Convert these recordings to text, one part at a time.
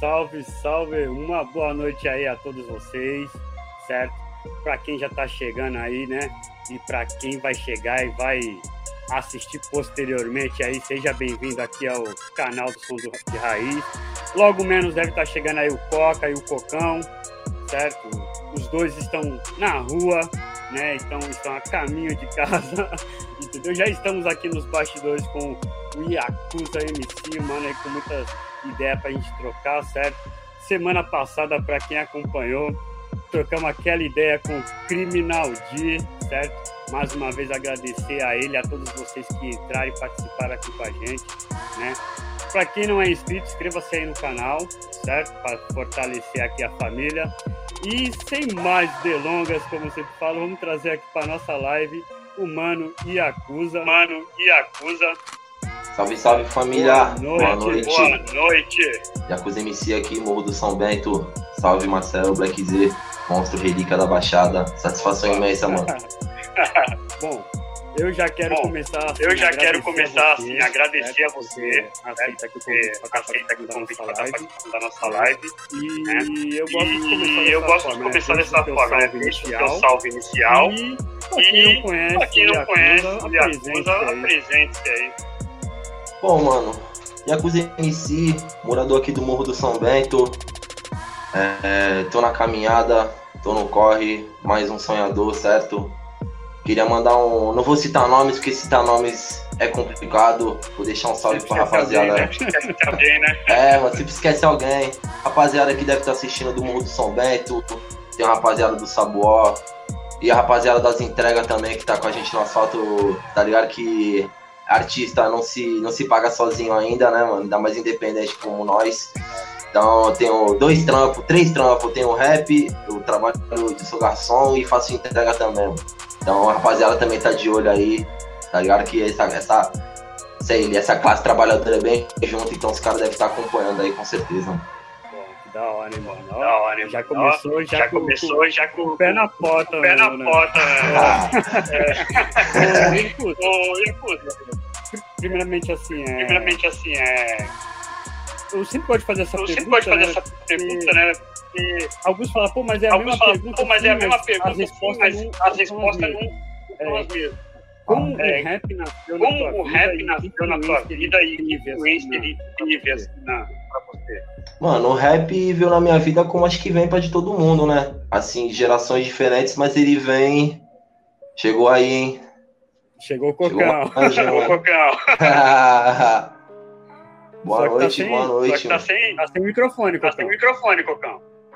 Salve, salve, uma boa noite aí a todos vocês, certo? Para quem já tá chegando aí, né? E para quem vai chegar e vai assistir posteriormente aí, seja bem-vindo aqui ao canal do Som de Raiz. Logo menos deve estar chegando aí o Coca e o Cocão, certo? Os dois estão na rua, né? Então estão a caminho de casa, entendeu? Já estamos aqui nos bastidores com o Yakuza MC, mano, aí com muitas ideias pra gente trocar, certo? Semana passada, para quem acompanhou, trocamos aquela ideia com o Criminal D, certo? Mais uma vez agradecer a ele, a todos vocês que entraram e participaram aqui com a gente, né? Para quem não é inscrito, inscreva-se aí no canal, certo? Para fortalecer aqui a família. E sem mais delongas, como eu sempre falo, vamos trazer aqui para nossa live o Mano Yakuza. Mano Yakuza. Salve, salve, família. Boa noite. Boa noite. Yakuza MC aqui, Morro do São Bento. Salve, Marcelo, Black Z, monstro relíquia da Baixada. Satisfação imensa, mano. Bom, eu já quero começar assim, agradecer a você, aceita aqui o convite para participar da nossa live. E eu gosto de começar dessa forma, né? Deixa o seu salve inicial. E para quem não conhece, apresente-se aí. Bom, mano, Yakuza MC, morador aqui do Morro do São Bento. Tô na caminhada, tô no corre, mais um sonhador, certo? Queria mandar um... Não vou citar nomes, porque citar nomes é complicado. Vou deixar um salve pra rapaziada. Esquece alguém, né? Mas sempre esquece alguém. Rapaziada que deve estar assistindo do Morro do São Bento. Tem a rapaziada do Sabuó. E a rapaziada das entregas também, que tá com a gente no asfalto. Tá ligado que artista não se paga sozinho ainda, né, mano? Ainda mais independente como nós. Então eu tenho 2 trampos, 3 trampos. Eu tenho rap, eu trabalho de sou garçom e faço entrega também, mano. Então a rapaziada também tá de olho aí, tá ligado? Que essa classe trabalhadora é bem junto, então os caras devem estar acompanhando aí com certeza. Pô, que da hora, hein, mano? Da hora, hein, já começou com o pé na porta. O pé na porta, Primeiramente assim, eu sempre gosto de fazer essa pergunta, né? Porque alguns falam, pô, mas é a mesma pergunta. As respostas não são as mesmas. Como o rap nasceu na tua vida e que influência ele teve assim, pra você? Mano, o rap veio na minha vida como acho que vem pra de todo mundo, né? Assim, gerações diferentes, mas ele vem... Chegou aí, hein? Chegou o Cocão. Boa noite. Só que tá sem microfone, Cocão.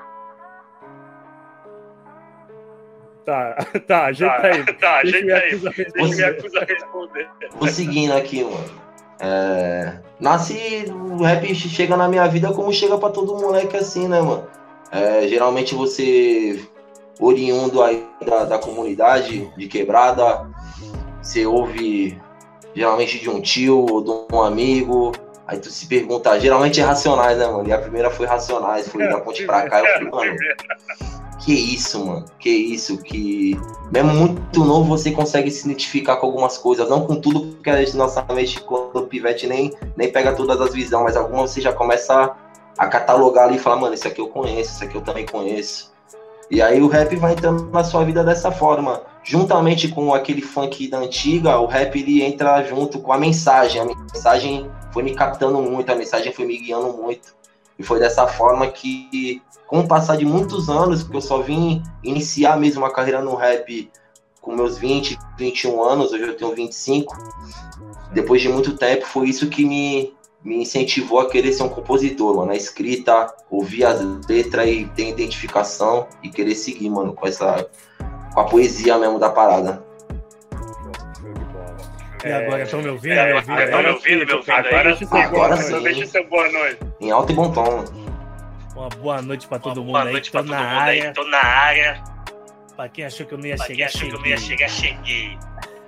Tá, ajeita aí. Deixa o Yakuza responder. Vou seguindo aqui, mano. O rap chega na minha vida como chega pra todo moleque assim, né, mano? Geralmente você, oriundo aí da comunidade, de quebrada, você ouve geralmente de um tio ou de um amigo. Aí tu se pergunta, geralmente é Racionais, né, mano? E a primeira foi Racionais, foi da ponte pra cá. Eu falei, mano, que isso, mano? Que isso? Que mesmo muito novo você consegue se identificar com algumas coisas. Não com tudo, porque a nossa mente, quando o pivete nem pega todas as visões, mas algumas você já começa a catalogar ali e falar, mano, isso aqui eu conheço, isso aqui eu também conheço. E aí o rap vai entrando na sua vida dessa forma. Juntamente com aquele funk da antiga, o rap ele entra junto com a mensagem. A mensagem foi me captando muito, a mensagem foi me guiando muito. E foi dessa forma que, com o passar de muitos anos, porque eu só vim iniciar mesmo uma carreira no rap com meus 20, 21 anos, hoje eu tenho 25. Depois de muito tempo, foi isso que me incentivou a querer ser um compositor, mano. A escrita, ouvir as letras e ter identificação e querer seguir, mano, com a poesia mesmo da parada. E agora estão me ouvindo? Agora sim. Deixa o seu boa noite. Em alto e bom tom, mano. Uma boa noite pra todo mundo aí. Tô na área. Pra quem achou que eu não ia chegar, cheguei.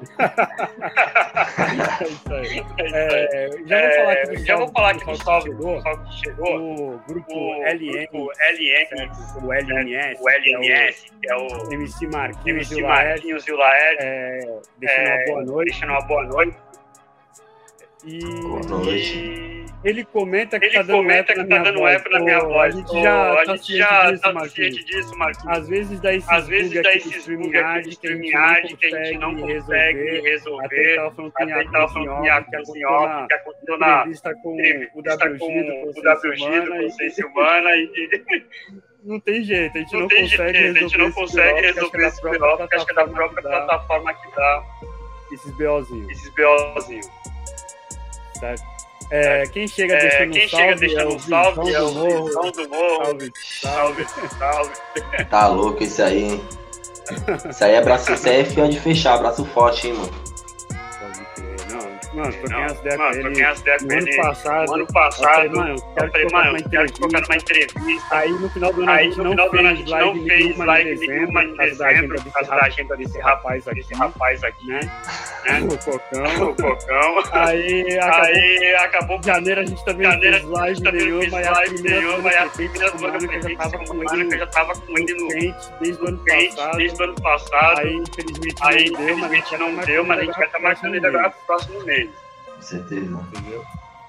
Já vou falar aqui do salve que chegou. O grupo LN, o LNS, que é o MC Marquinhos e o Laed, deixando uma boa noite. Boa noite. Ele comenta que tá dando eco na minha voz. A gente já tá ciente disso, Marquinhos. Às vezes dá esses bug aqui de streaming que a gente não consegue resolver. Até tava falando que aconteceu na entrevista com o WG do Consciência Humana e não tem jeito, a gente não consegue resolver esse BO, porque acho que é da própria plataforma que dá esses BOzinhos. Certo? Quem chega deixando um salve é o Visão do Morro. Salve. Tá louco isso aí, hein? Isso aí é fio de fechar, abraço forte, hein, mano. Mano, troquei as ideias com ele no ano passado. Eu falei, quero colocar numa entrevista. Aí no final do ano a gente não fez live nenhuma em dezembro por causa da agenda desse rapaz aqui, né? O Cocão. Aí acabou. Em janeiro a gente também não fez live nenhuma. E a primeira semana que eu já tava com ele no quente desde o ano passado. Aí infelizmente não deu, mas a gente vai estar marcando ele agora pro próximo mês. Com certeza. Entendeu?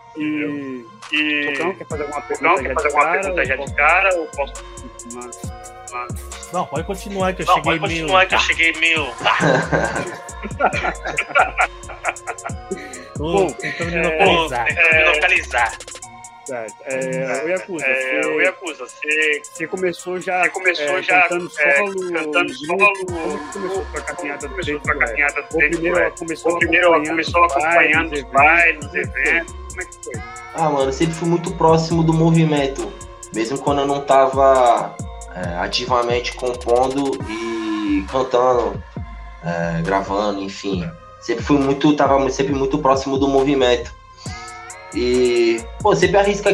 E Cocão quer fazer alguma pergunta já de cara ou posso? Não, pode continuar que eu cheguei meio. Bom, tentando me localizar. Certo. O Yakuza, você começou já cantando solo. Como começou a caminhada dentro da caminhada? Primeiro começou acompanhando os bailes, os eventos. Como é que foi? Mano, eu sempre fui muito próximo do movimento, mesmo quando eu não tava ativamente compondo e cantando, gravando, enfim. Tava sempre muito próximo do movimento. E, sempre arrisca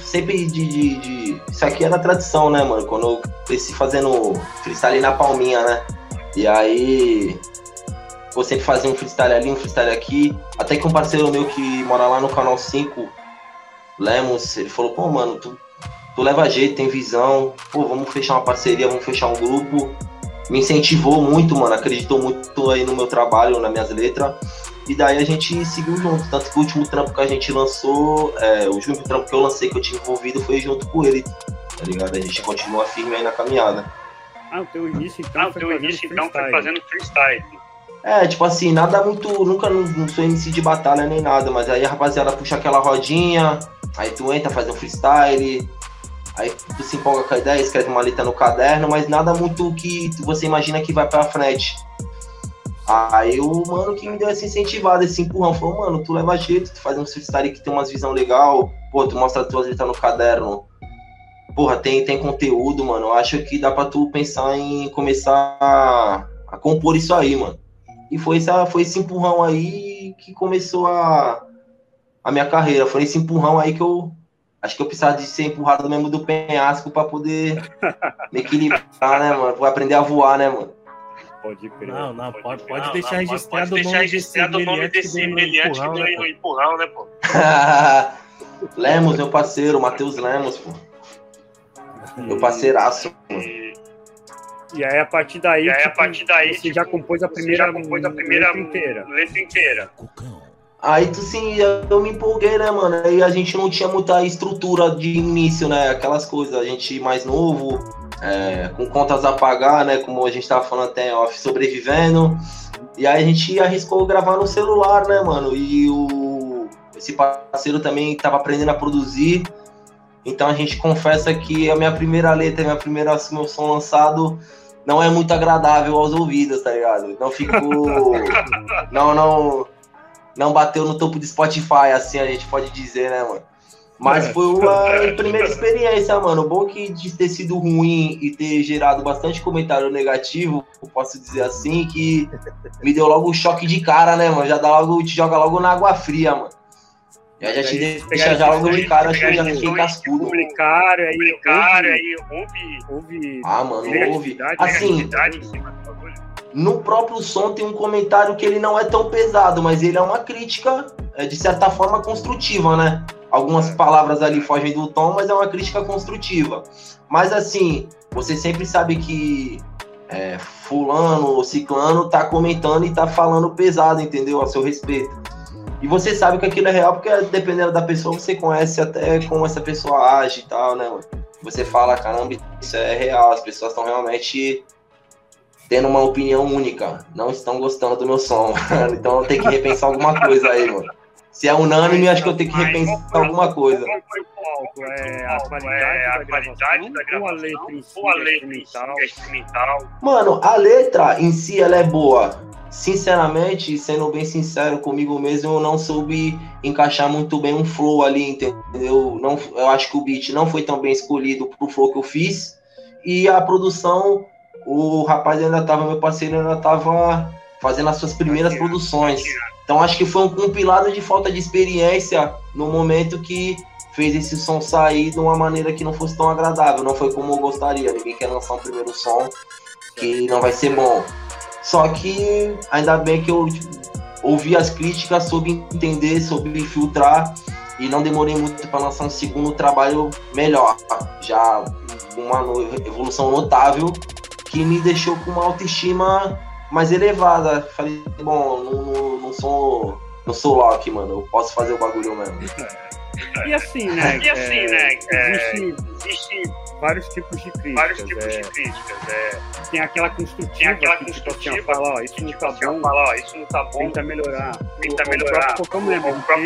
isso aqui é da tradição, né, mano? Quando eu cresci fazendo freestyle na palminha, né? E aí, sempre fazia um freestyle ali, um freestyle aqui. Até que um parceiro meu que mora lá no Canal 5, Lemos, ele falou, mano, tu leva jeito, tem visão. Vamos fechar uma parceria, vamos fechar um grupo. Me incentivou muito, mano, acreditou muito aí no meu trabalho, nas minhas letras. E daí a gente seguiu junto, tanto que o último trampo que a gente lançou, o último trampo que eu lancei, que eu tinha envolvido, foi junto com ele, tá ligado? A gente continua firme aí na caminhada. O teu início então foi fazendo freestyle. Tipo assim, nada muito, nunca não sou MC de batalha nem nada, mas aí a rapaziada puxa aquela rodinha, aí tu entra, faz um freestyle, aí tu se empolga com a ideia, escreve uma letra no caderno, mas nada muito que você imagina que vai pra frente. Aí o mano que me deu essa incentivada, esse empurrão, falou, mano, tu leva jeito, tu faz um freestyle que tem umas visão legal, tu mostra tuas letras no caderno, tem conteúdo, mano, eu acho que dá pra tu pensar em começar a compor isso aí, mano. E foi esse empurrão aí que começou a minha carreira, foi esse empurrão aí que eu acho que eu precisava de ser empurrado mesmo do penhasco pra poder me equilibrar, né, mano, pra aprender a voar, né, mano. Pode crer. Pode deixar registrado o nome desse meliante que deu no empurrão, né, pô? Lemos, meu parceiro, Matheus Lemos, pô. Meu parceiraço. E aí, a partir daí, você já compôs a primeira letra inteira. Aí, eu me empolguei, né, mano? Aí a gente não tinha muita estrutura de início, né? Aquelas coisas, a gente mais novo, com contas a pagar, né? Como a gente tava falando até off, sobrevivendo. E aí a gente arriscou gravar no celular, né, mano? E esse parceiro também tava aprendendo a produzir. Então a gente confessa que a minha primeira letra, meu som lançado não é muito agradável aos ouvidos, tá ligado? Não ficou... não bateu no topo de Spotify, assim a gente pode dizer, né, mano? Mas foi uma primeira experiência, mano. Bom que de ter sido ruim e ter gerado bastante comentário negativo, eu posso dizer assim, que me deu logo um choque de cara, né, mano? Te joga logo na água fria, mano. Já te deixa já logo de cara, acho que eu já fiquei cascudo. Publicaram, aí houve... mano, houve. Assim, no próprio som tem um comentário que ele não é tão pesado, mas ele é uma crítica, de certa forma, construtiva, né? Algumas palavras ali fogem do tom, mas é uma crítica construtiva. Mas assim, você sempre sabe que fulano ou ciclano tá comentando e tá falando pesado, entendeu? A seu respeito. E você sabe que aquilo é real, porque dependendo da pessoa, você conhece até como essa pessoa age e tal, né, mano? Você fala, caramba, isso é real, as pessoas estão realmente tendo uma opinião única, não estão gostando do meu som, mano. Então eu tenho que repensar alguma coisa aí, mano. Se é unânime, acho que eu tenho que repensar alguma coisa. Qual foi o palco? A qualidade da gravação ou a letra em si, instrumental? Mano, a letra em si, ela é boa. Sinceramente, sendo bem sincero comigo mesmo, eu não soube encaixar muito bem um flow ali, entendeu? Não, eu acho que o beat não foi tão bem escolhido pro flow que eu fiz. E a produção, o rapaz meu parceiro ainda tava fazendo as suas primeiras produções. Então acho que foi um compilado de falta de experiência no momento que fez esse som sair de uma maneira que não fosse tão agradável. Não foi como eu gostaria. Ninguém quer lançar um primeiro som que não vai ser bom. Só que ainda bem que eu ouvi as críticas, soube entender, soube filtrar e não demorei muito para lançar um segundo trabalho melhor. Já uma evolução notável que me deixou com uma autoestima mais elevada. Falei, bom, não sou Loki, mano, eu posso fazer o bagulho mesmo. E assim, né? Existe vários tipos de críticas. Tem aquela construtiva, que fala, ó, isso não tá bom, tenta melhorar. O próprio Cocão mesmo,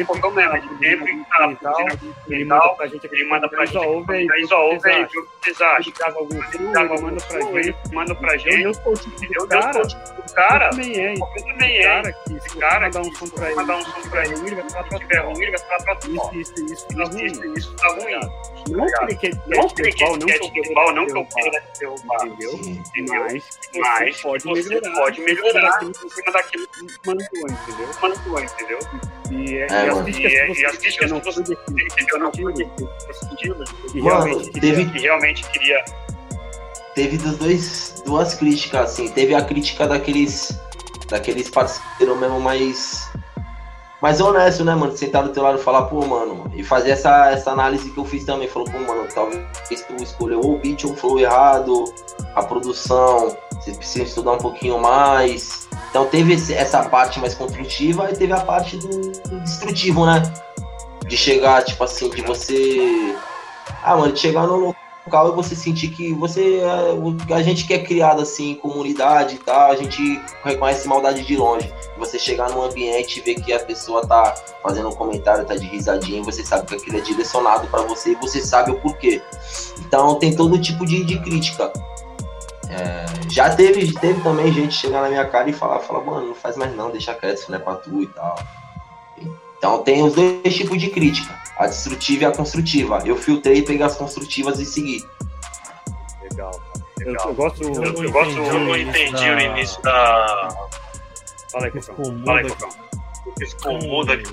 ele manda pra gente, aí só ouve aí, o que vocês acham? Ele manda pra gente, eu sou o tipo de cara, eu também é, esse cara que se mandar um som pra ele, ele vai falar pra tu, isso tá ruim. Não que não que eu queira derrubar, entendeu? Mas você pode melhorar em cima daquilo que mandou, entendeu? E as críticas não foram definitivas, que realmente queria. Teve duas críticas, assim. Teve a crítica daqueles parceiros mesmo mais honesto, né, mano? Sentar do teu lado e falar, pô, mano, e fazer essa análise que eu fiz também. Falou, pô, mano, talvez tu escolheu ou o beat ou o flow errado, a produção, você precisa estudar um pouquinho mais. Então teve essa parte mais construtiva e teve a parte do destrutivo, né? De chegar, tipo assim, de você... mano, de chegar no local e você sentir que a gente que é criado assim em comunidade e tal, a gente reconhece maldade de longe. Você chegar num ambiente e ver que a pessoa tá fazendo um comentário, tá de risadinha, você sabe que aquilo é direcionado pra você e você sabe o porquê. Então tem todo tipo de crítica. Já teve também gente chegar na minha cara e falar, mano, não faz mais não, deixa quieto, isso não é pra tu e tal. Então tem os dois tipos de crítica, a destrutiva e a construtiva. Eu filtrei, peguei as construtivas e segui. Legal. Eu não entendi o início da... Fala aí, Cocão. Esse comum aqui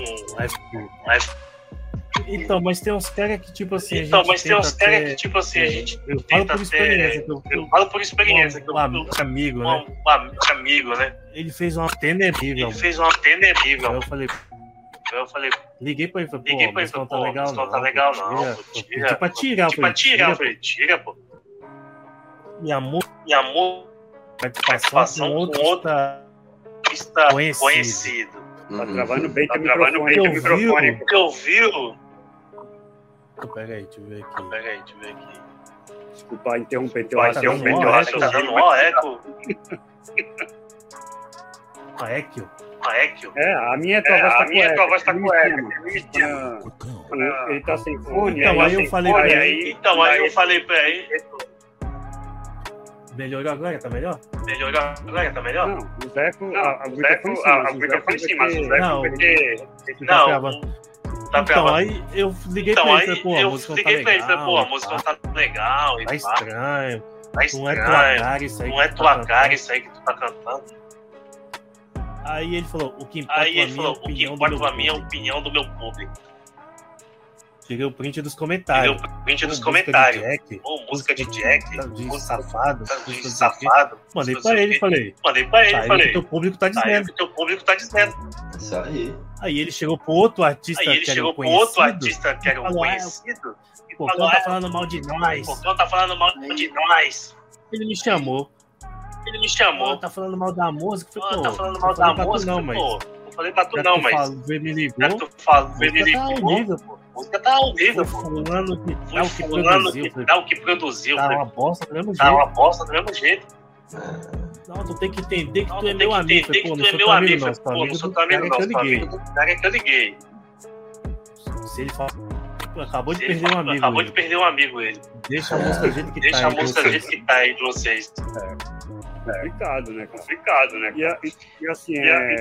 Então, mas tem uns caras que, tipo assim, a gente Eu falo por experiência, que um amigo, né? Ele fez uma terrível. Eu falei, liguei pra ele, pô, mas não tá legal não. Pedi pra tirar, eu falei, tira, pô. E a participação com outro está conhecido. Tá travando bem teu microfone. Porque ouviu? Pega aí, deixa eu ver aqui. Desculpa interromper teu raciocínio. Tá dando um eco. Eco? A minha tua voz tá com eco. Ele tá sem fone. Então, aí eu falei pra ele. Melhorou agora? Tá melhor? Não, o microfone sim, mas o Zeco vai ter... Então, aí eu liguei pra ele e falei, pô, a música não tá legal. Tá estranho. Não é tua cara isso aí que tu tá cantando. Aí ele falou, o que importa pra mim é a opinião do meu público. Tirei o print dos comentários. Música de Jack. De safado. Mandei pra ele, falei. O que teu público tá dizendo. Isso aí. Aí ele chegou pro outro artista que era um conhecido. Cocão tá falando mal de nós. Ele me chamou. Tá falando mal da música. Falei, tá falando mal da música. Não, mas falei pra tu não, mas... Vê me ligou, tu fala, vê me ligou, a música tá horrível, pô. Fulano que dá o que produziu. Tá uma bosta do mesmo jeito. Tá uma bosta do mesmo jeito. Não, tu tem que entender que tu é meu amigo. Pô, não sou teu amigo, não. Não sou teu amigo, não. Cara é que eu liguei. Se ele fala... Acabou de perder um amigo. Acabou de perder um amigo, ele. Deixa a música do jeito que tá. Deixa a música do jeito que tá aí de vocês. Complicado, né, cara? E assim,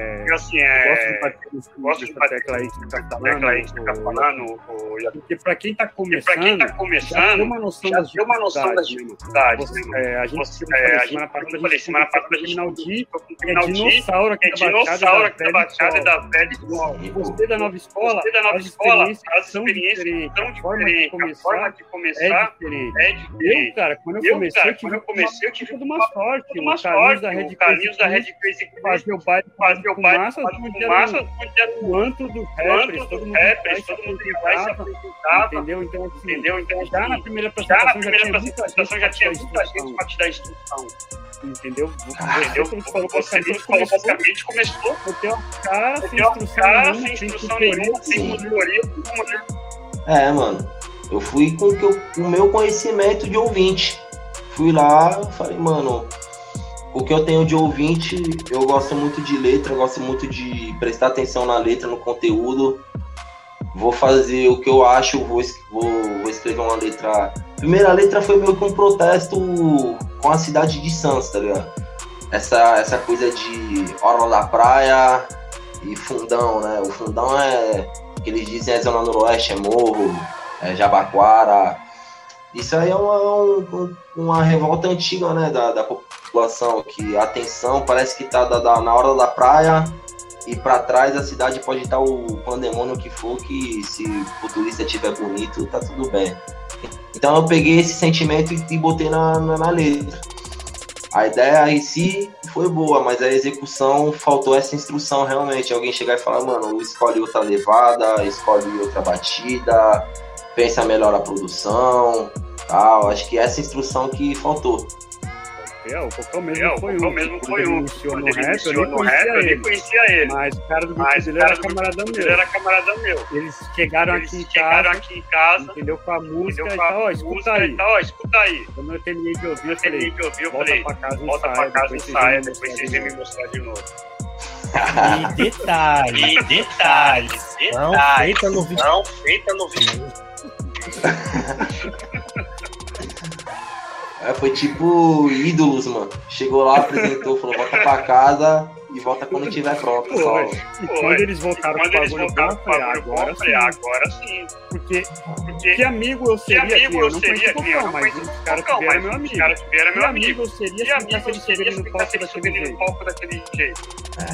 gosto de bater tecla aí que tá falando, porque pra quem tá começando, já tem uma noção das dificuldades. A gente semana passada terminar de dinossauro aqui da Baixada e da Velha. Você da nova escola, as experiências são diferentes. A forma de começar é diferente. Eu, cara, quando eu comecei, eu tive uma sorte. O Carlinhos da Red Crazy fazia o baile com massa, o antro dos rappers, todo mundo vai se apresentar, entendeu? Então, já na primeira apresentação já tinha muita gente pra te dar instrução, entendeu? Você basicamente começou a ter um cara sem instrução nenhuma, sem monitoria. Mano, eu fui com o meu conhecimento de ouvinte. Fui lá, falei, mano, o que eu tenho de ouvinte, eu gosto muito de letra, gosto muito de prestar atenção na letra, no conteúdo. Vou fazer o que eu acho, vou escrever uma letra. A primeira letra foi meio que um protesto com a cidade de Santos, tá ligado? Essa coisa de orla da praia e fundão, né? O fundão que eles dizem é zona noroeste, é morro, é Jabaquara. Isso aí é uma revolta antiga, né, da população, que a atenção parece que tá na hora da praia e para trás a cidade pode estar o pandemônio que for, que se o turista estiver bonito, tá tudo bem. Então eu peguei esse sentimento e botei na letra. A ideia em si foi boa, mas a execução faltou essa instrução realmente. Alguém chegar e falar, mano, escolhe outra levada, escolhe outra batida, pensa melhor a produção, tal. Acho que essa instrução que faltou. O Cocão mesmo foi um. Quando ele iniciou no rap, eu nem conhecia ele. Mas o cara do beat dele era camarada meu. Eles chegaram aqui em casa, entendeu? Com a música e tal, escuta aí. Quando eu terminei de ouvir, eu falei, volta pra casa e saia, depois vocês vêm me mostrar de novo. E detalhes. Não feita no vídeo. Foi tipo Ídolos, mano. Chegou lá, apresentou, falou, volta pra casa e volta quando estiver pronto. E quando eles voltaram pro bagulho bom, agora sim. Porque que amigo eu seria aqui? Eu não conhecia Cocão, mas os caras que vieram meu amigo. Que amigo eu seria se ele no palco daquele jeito?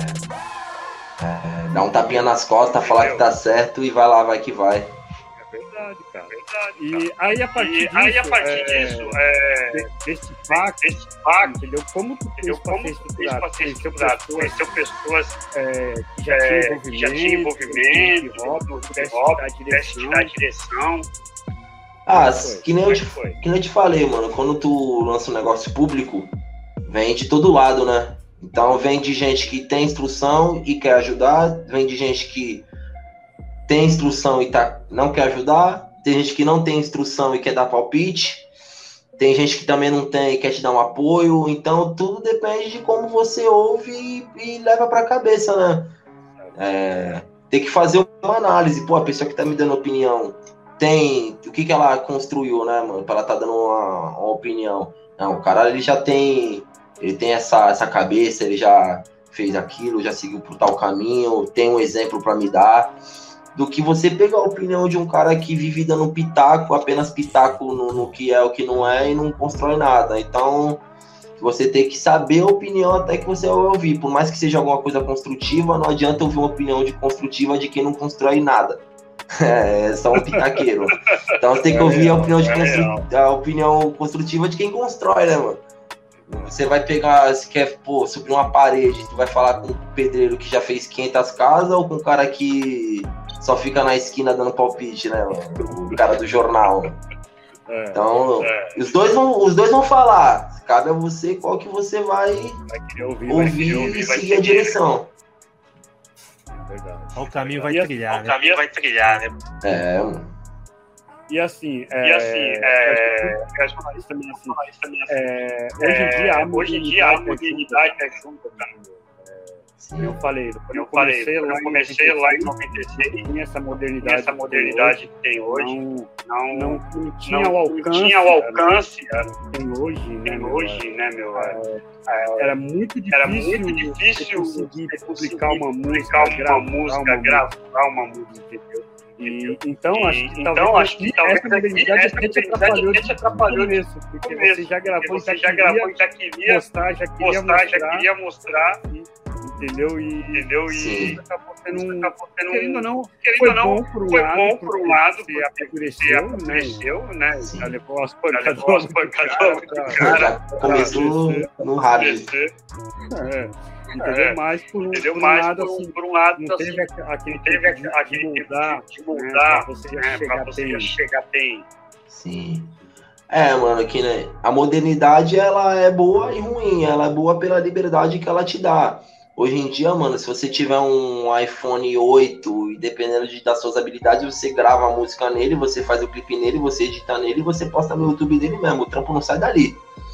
Dá um tapinha nas costas, falar que tá certo e vai lá, vai que vai. Verdade, cara. E aí a partir disso, desse pacto, entendeu? Como tu fez pra ser estruturado? Conheceu pessoas que já tinham envolvimento, pudesse te dar direção. Que nem eu te falei, mano, quando tu lança um negócio público, vem de todo lado, né? Então vem de gente que tem instrução e quer ajudar, vem de gente que tem instrução e não quer ajudar, tem gente que não tem instrução e quer dar palpite, tem gente que também não tem e quer te dar um apoio, então tudo depende de como você ouve e leva pra cabeça, né? Tem que fazer uma análise, a pessoa que tá me dando opinião, o que ela construiu, né, mano, pra ela tá dando uma opinião. Não, o cara, ele tem essa cabeça, ele já fez aquilo, já seguiu por tal caminho, tem um exemplo pra me dar, do que você pegar a opinião de um cara que vive dando pitaco, apenas pitaco no que é, o que não é, e não constrói nada. Então, você tem que saber a opinião até que você vai ouvir. Por mais que seja alguma coisa construtiva, não adianta ouvir uma opinião construtiva de quem não constrói nada. É só um pitaqueiro. Então, você tem que ouvir a opinião construtiva de quem constrói, né, mano? Você vai pegar, se quer subir uma parede, tu vai falar com um pedreiro que já fez 500 casas ou com um cara que só fica na esquina dando palpite, né, mano? O cara do jornal. Então, os dois vão falar. Cabe a você qual que você vai ouvir e seguir a direção. Verdade. O caminho vai trilhar, né? O caminho vai trilhar, né? Mano. E assim, hoje em dia a modernidade é junto, cara. Eu falei, quando eu comecei lá em 96, tinha essa modernidade que tem hoje, não tinha o alcance que tem hoje, né, meu? Era muito difícil conseguir publicar uma música, gravar uma música, entendeu? Então, acho que talvez essa modernidade te atrapalhou nisso, porque você já gravou, já queria mostrar, entendeu? E acabou sendo querendo ou não, foi bom por um lado, porque amadureceu, né? Já levou as pancadas do cara. Começou no hard. Entendeu? Mas por um lado, não teve aquele de mudar, pra você já chegar bem. Sim. Mano, que, né, a modernidade, ela é boa e ruim. Ela é boa pela liberdade que ela te dá. Hoje em dia, mano, se você tiver um iPhone 8 e dependendo das suas habilidades, você grava a música nele, você faz o clipe nele, você edita nele e você posta no YouTube dele mesmo. O trampo não sai dali.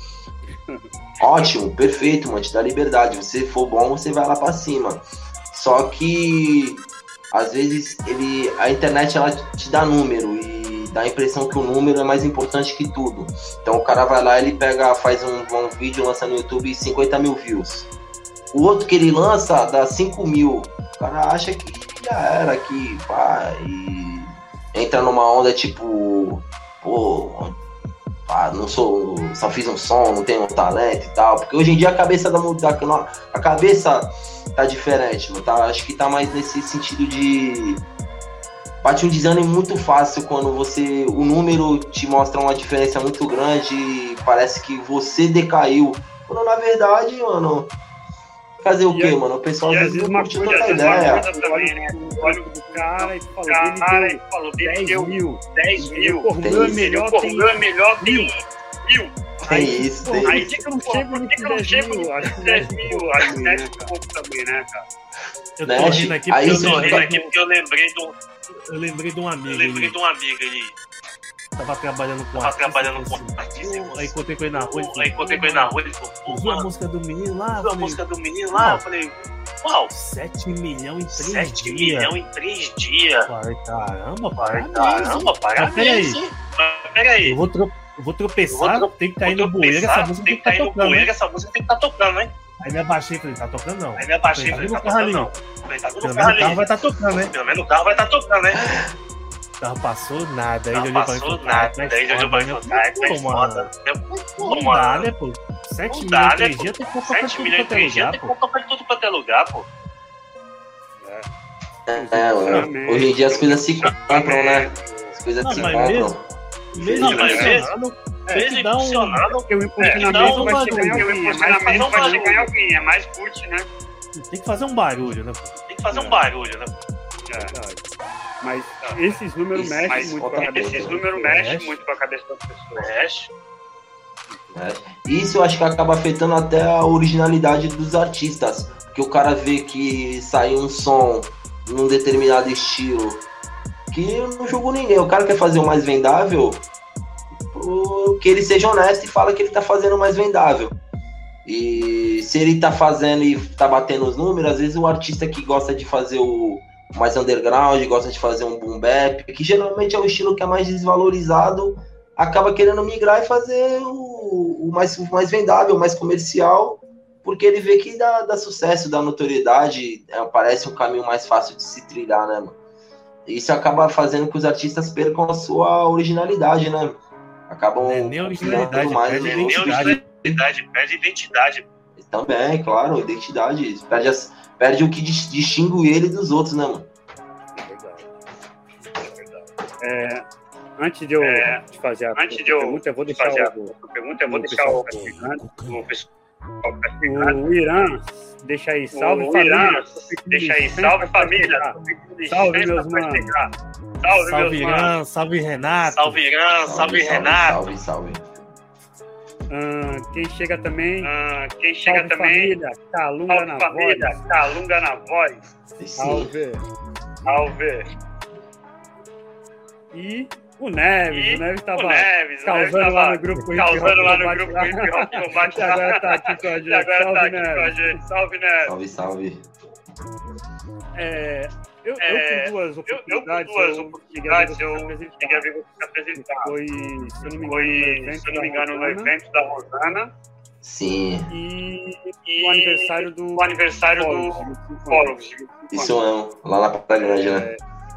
Ótimo, perfeito, mano, te dá liberdade. Se você for bom, você vai lá pra cima. Só que às vezes a internet ela te dá número e dá a impressão que o número é mais importante que tudo. Então o cara vai lá, ele faz um vídeo, lança no YouTube 50 mil views. O outro que ele lança dá 5 mil. O cara acha que já era, que pá, e entra numa onda tipo, pô, não sou, só fiz um som, não tenho talento e tal, porque hoje em dia a cabeça a cabeça tá diferente, mano, tá? Acho que tá mais nesse sentido de bate um desânimo muito fácil quando o número te mostra uma diferença muito grande e parece que você decaiu, quando na verdade, mano, fazer o quê, mano? O pessoal às vezes não curte tanta ideia. Olha do cara e falou, deu 10 mil. O meu é melhor, tem 1000. Tem isso, tem aí isso. que eu não chego no 10 mil, acho que 10 mil, acho que 10 mil pouco também, né, cara? Eu tô rindo aqui porque eu lembrei de um amigo ali. Tava trabalhando com artista. Aí encontrei com ele na rua. Ele falou, viu a música do menino lá? Eu falei, uau, 7 milhões em 3 dias. Falei, caramba, parabéns. Peraí. Eu vou tropeçar, tem que cair no bueiro, essa música tem que estar tocando, né? Aí me abaixei e falei, tá tocando não. Pelo menos o carro vai estar tocando, né? O carro passou nada, aí ele olhou pra mim e falou, não dá, né, pô? 7 milhões em 3 dias tem que comprar tudo quanto é lugar, pô. Mano. Hoje em dia as coisas se compram, né? As coisas se compram. Mesmo funcionando, porque o impulsionamento vai chegar em alguém, é mais curte, né? Tem que fazer um barulho, né? Mas esses números mexem muito com a cabeça das pessoas. Isso eu acho que acaba afetando até a originalidade dos artistas. Porque o cara vê que saiu um som num determinado estilo que eu não julgo ninguém. O cara quer fazer o mais vendável, que ele seja honesto e fala que ele tá fazendo o mais vendável. E se ele tá fazendo e tá batendo os números, às vezes o artista que gosta de fazer o mais underground, gosta de fazer um boom bap, que geralmente é o estilo que é mais desvalorizado, acaba querendo migrar e fazer o mais vendável, o mais comercial, porque ele vê que dá sucesso, dá notoriedade, parece um caminho mais fácil de se trilhar, né, mano? Isso acaba fazendo que os artistas percam a sua originalidade, né? Acabam nem originalidade, perde identidade. Também, claro, identidade. Perde o que distingue ele dos outros, né, mano? É verdade. Antes de eu te fazer a pergunta, eu vou deixar o Irã, deixa aí, salve família. Salve meus manos. Salve Irã, salve Renato. Salve. Quem chega também. Família, Calunga na voz. Salve. E o Neves tava causando lá no grupo. Combate. Agora tá aqui com a gente. Salve, Neves. Salve. Eu com duas oportunidades, eu cheguei a ver você se apresentar. Foi, se eu não me engano, no evento da Rosana. Sim. E o aniversário do Fórum. Isso mesmo, lá na Praia Grande, né?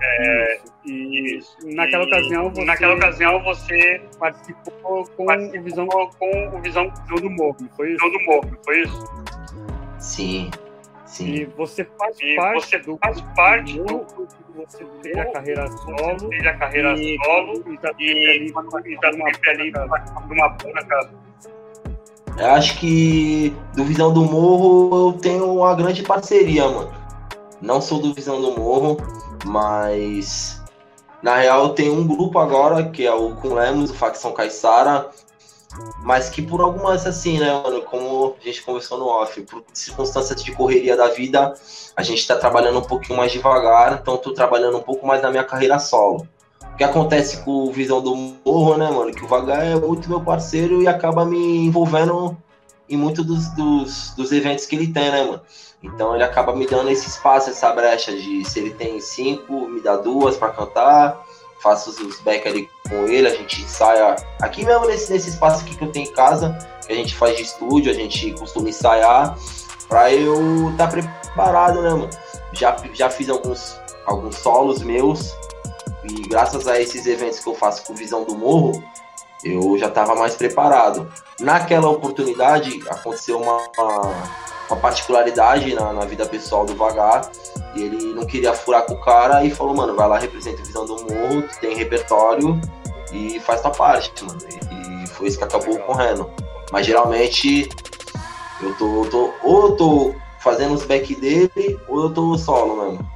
Naquela ocasião você participou com o Visão do Morro, foi isso? Sim. E você faz parte do você teve a carreira solo e tá sempre ali numa banca. Eu acho que do Visão do Morro eu tenho uma grande parceria, mano. Não sou do Visão do Morro, mas na real eu tenho um grupo agora, que é o Com Lemos, o Facção Caiçara, mas que por algumas, assim, né, mano, como a gente conversou no off, por circunstâncias de correria da vida, a gente tá trabalhando um pouquinho mais devagar, então tô trabalhando um pouco mais na minha carreira solo. O que acontece com o Visão do Morro, né, mano, que o Vagar é muito meu parceiro e acaba me envolvendo em muitos dos eventos que ele tem, né, mano. Então ele acaba me dando esse espaço, essa brecha de, se ele tem 5, me dá 2 pra cantar, faço os back ali com ele, a gente ensaia aqui mesmo nesse espaço aqui que eu tenho em casa, que a gente faz de estúdio, a gente costuma ensaiar, pra eu estar preparado, né, mano. Já fiz alguns solos meus, e graças a esses eventos que eu faço com Visão do Morro, eu já estava mais preparado. Naquela oportunidade, aconteceu uma particularidade na vida pessoal do Vagar, e ele não queria furar com o cara e falou, mano, vai lá, representa a Visão do Morro, tu tem repertório e faz tua parte, mano. E foi isso que acabou ocorrendo. Mas geralmente eu tô fazendo os back dele ou eu tô solo mesmo.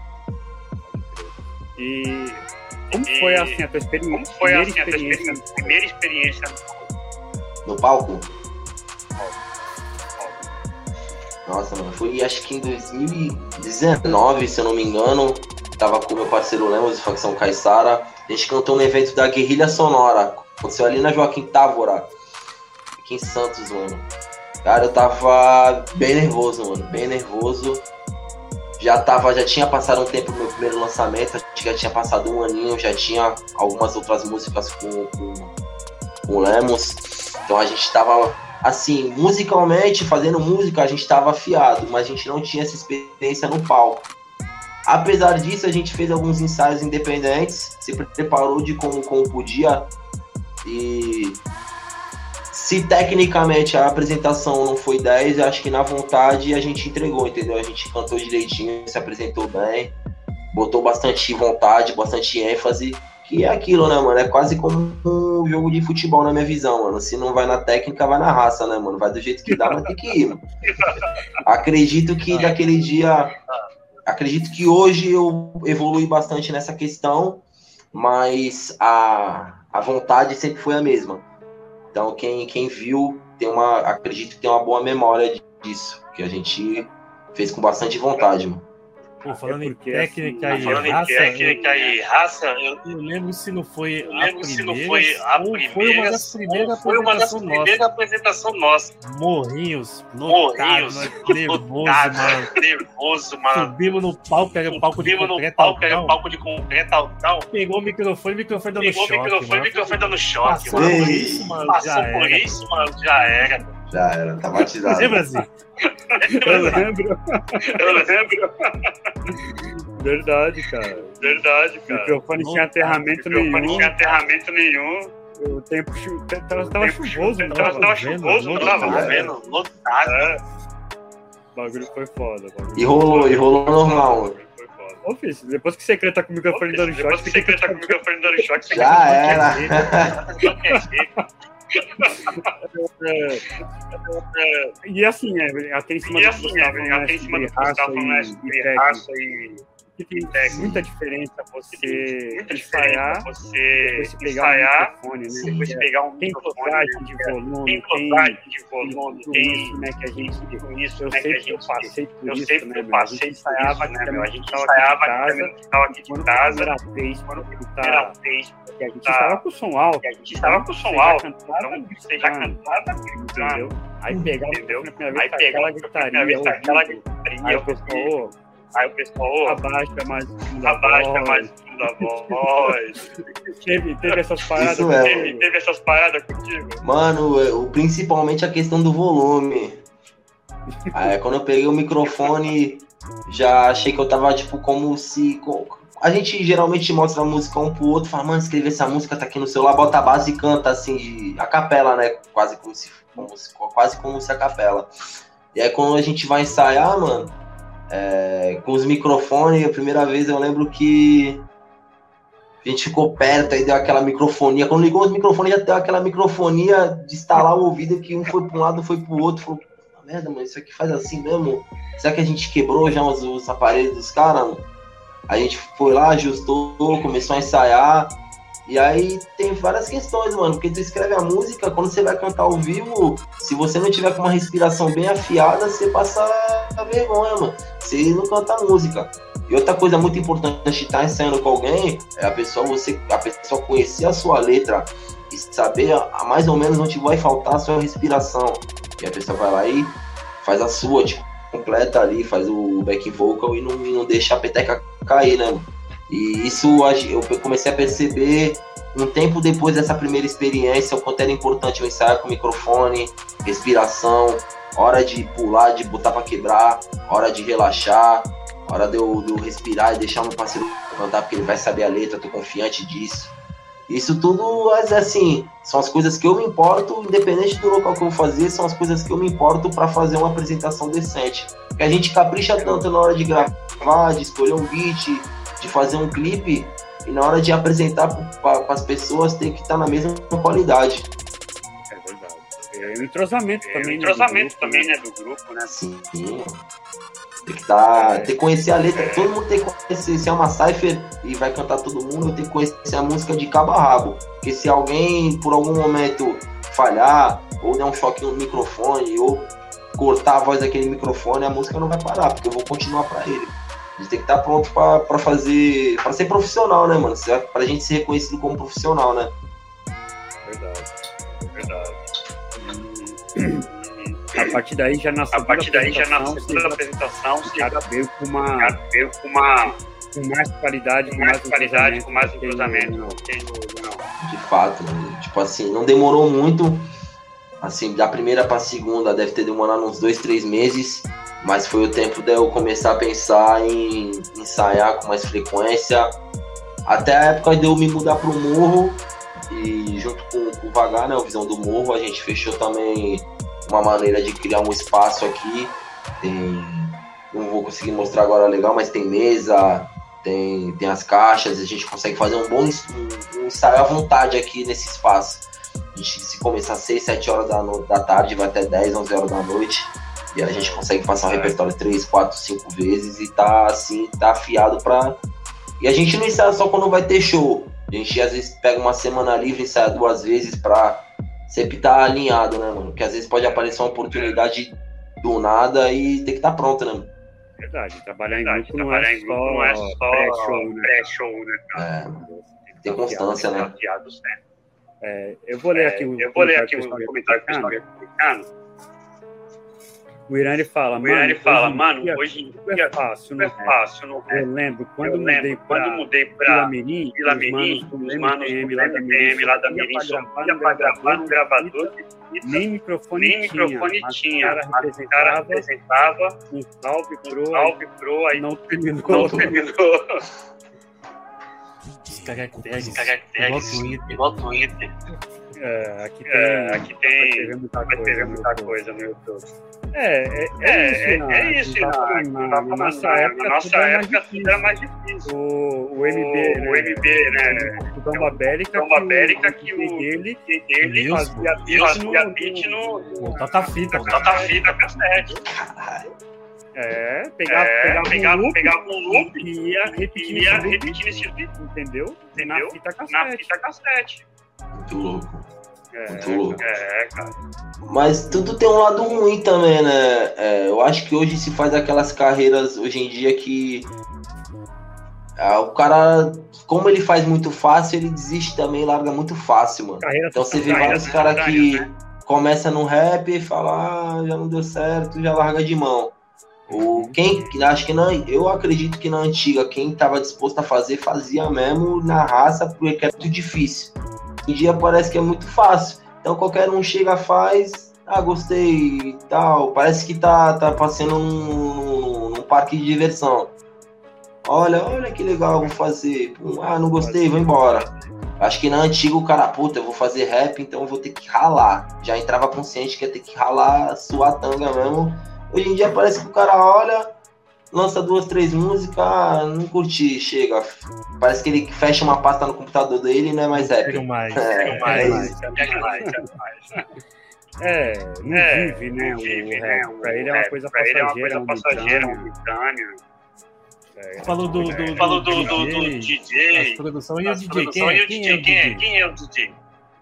E como foi assim a tua experiência? Primeira experiência no palco? Nossa, mano, foi acho que em 2019, se eu não me engano, tava com meu parceiro Lemos, de Facção Caiçara, a gente cantou no evento da Guerrilha Sonora, aconteceu ali na Joaquim Távora, aqui em Santos, mano. Cara, eu tava bem nervoso, mano, bem nervoso. Já tinha passado um tempo do meu primeiro lançamento, já tinha passado um aninho, já tinha algumas outras músicas com o Lemos. Então a gente tava, assim, musicalmente, fazendo música, a gente tava afiado, mas a gente não tinha essa experiência no palco. Apesar disso, a gente fez alguns ensaios independentes, se preparou de como podia, e se tecnicamente a apresentação não foi 10, eu acho que na vontade a gente entregou, entendeu? A gente cantou direitinho, se apresentou bem, botou bastante vontade, bastante ênfase, que é aquilo, né, mano? É quase como um jogo de futebol na minha visão, mano. Se não vai na técnica, vai na raça, né, mano? Vai do jeito que dá, mas tem que ir, mano. Acredito que daquele dia... Acredito que hoje eu evolui bastante nessa questão, mas a vontade sempre foi a mesma. Então, quem viu, acredito que tem uma boa memória disso, que a gente fez com bastante vontade, mano. Pô, falando em técnica e raça, eu lembro se não foi a primeira, foi uma das primeiras apresentações nossas. Morrinhos, lotados, nervoso, mano. Subimos no palco, era um palco de concreto altão. Pegou o microfone dando choque. Passou por isso, mano, já era. Já era, tá batizado. Lembra, assim? Eu lembro. Verdade, cara. O microfone tinha aterramento nenhum. O tempo tava chuvoso, não tava vendo. Lotado. O bagulho foi foda. E rolou normal, mano. Ô, filho, depois que você tá com o microfone dando choque, já era. E assim, até em cima do que você tava falando de raça que tem muita diferença você ensaiar, depois pegar um microfone, né? Depois pegar um microfone de volume, tem isso, né, que a gente eu sei que eu passei por isso, né, meu? A gente ensaiava, né, meu? A gente ensaiava aqui de casa, quando a gente estava com o som alto, você já cantava, entendeu? Aí pegava na primeira vez aquela gritaria, aí o pessoal abaixa mais o fundo da voz. Teve essas paradas contigo? Teve essas paradas contigo? Mano, principalmente a questão do volume. Aí, quando eu peguei o microfone, já achei que eu tava, tipo, como se... A gente geralmente mostra a música um pro outro, fala, mano, escreve essa música, tá aqui no celular, bota a base e canta, assim, a capela, né? Quase como se a capela. E aí, quando a gente vai ensaiar, mano, com os microfones, a primeira vez eu lembro que a gente ficou perto, aí deu aquela microfonia. Quando ligou os microfones, já deu aquela microfonia de estalar o ouvido, que um foi para um lado, foi pro outro. Falou, merda, mano, isso aqui faz assim mesmo? Será que a gente quebrou já os aparelhos dos caras, mano? A gente foi lá, ajustou, começou a ensaiar. E aí tem várias questões, mano, porque tu escreve a música, quando você vai cantar ao vivo, se você não tiver com uma respiração bem afiada, você passa a vergonha, mano. Você não canta a música. E outra coisa muito importante de estar ensaiando com alguém é a pessoa conhecer a sua letra e saber mais ou menos onde vai faltar a sua respiração. E a pessoa vai lá e faz a sua, tipo, completa ali, faz o back vocal e não deixa a peteca cair, né, mano? E isso eu comecei a perceber um tempo depois dessa primeira experiência, o quanto era importante eu ensaiar com o microfone, respiração, hora de pular, de botar pra quebrar, hora de relaxar, hora de eu respirar e deixar meu parceiro cantar, porque ele vai saber a letra, eu tô confiante disso. Isso tudo, assim, são as coisas que eu me importo, independente do local que eu vou fazer, são as coisas que eu me importo pra fazer uma apresentação decente. Porque a gente capricha tanto na hora de gravar, de escolher um beat, de fazer um clipe, e na hora de apresentar para as pessoas tem que estar na mesma qualidade. É verdade. O entrosamento também, né, do grupo, né? Sim. Tem que ter que conhecer a letra, todo mundo tem que conhecer. Se é uma cypher e vai cantar todo mundo, tem que conhecer a música de cabo a rabo. Porque se alguém, por algum momento, falhar, ou der um choque no microfone, ou cortar a voz daquele microfone, a música não vai parar, porque eu vou continuar para ele. A gente tem que estar pronto para ser profissional, né, mano? Pra gente ser reconhecido como profissional, né? Verdade. A partir daí, já na segunda apresentação, você já veio com mais qualidade, com mais entrosamento. De fato, tipo assim, não demorou muito. Assim, da primeira pra segunda deve ter demorado uns 2-3 meses, mas foi o tempo de eu começar a pensar em ensaiar com mais frequência, até a época de eu me mudar pro Morro, e junto com o Vagar, né, o Visão do Morro, a gente fechou também uma maneira de criar um espaço aqui. Não vou conseguir mostrar agora legal, mas tem mesa, tem as caixas, a gente consegue fazer um bom ensaio à vontade aqui nesse espaço. A gente, se começar às 6, 7 horas da tarde, vai até 10, 11 horas da noite. E a gente consegue passar o repertório 3, 4, 5 vezes e tá afiado pra... E a gente não ensaia só quando vai ter show. A gente às vezes pega uma semana livre e ensaia 2 vezes pra sempre estar alinhado, né, mano? Porque às vezes pode aparecer uma oportunidade do nada e tem que estar pronto, né, mano? Verdade, trabalhar em grupo não é só pré-show, né? Tem constância, né? Eu vou ler aqui o comentário que o pessoal publicando. O Irani fala, mano, hoje em dia é fácil, não é? Eu lembro, quando mudei pra Vila Mirim, os manos do MPM lá da Mirim, só ia pra gravar no gravador, nem microfone tinha, mas o cara apresentava, um salve pro, aí não terminou. Caracteres, igual Twitter. Aqui tem vai ter muita coisa no YouTube. É isso. Na nossa época tudo era mais difícil. O MB, né? O Tomba Bélica que o dele fazia beat no Tata Fita, cassete. Pegava um loop e ia repetindo esse loop, entendeu? Na fita cassete. Muito louco. Muito louco. Cara. Mas tudo tem um lado ruim também, né? Eu acho que hoje se faz aquelas carreiras hoje em dia que o cara, como ele faz muito fácil, ele desiste também, larga muito fácil, mano. Então você vê vários caras que começa no rap e fala, já não deu certo, já larga de mão. Eu acredito que na antiga, quem estava disposto a fazer, fazia mesmo na raça, porque é muito difícil. Hoje em dia parece que é muito fácil. Então qualquer um chega, faz, gostei e tal. Parece que tá passando num parque de diversão. Olha que legal, vou fazer. Não gostei, vou embora. Acho que na antiga o cara, eu vou fazer rap, então eu vou ter que ralar. Já entrava consciente que ia ter que ralar, suar a tanga mesmo. Hoje em dia parece que o cara olha, lança 2, 3 músicas, não curti, chega. Parece que ele fecha uma pasta no computador dele e não é mais rap. Não vive, né? Pra ele é uma coisa passageira, momentânea. Falou do DJ, produção e o DJ. Quem é o DJ?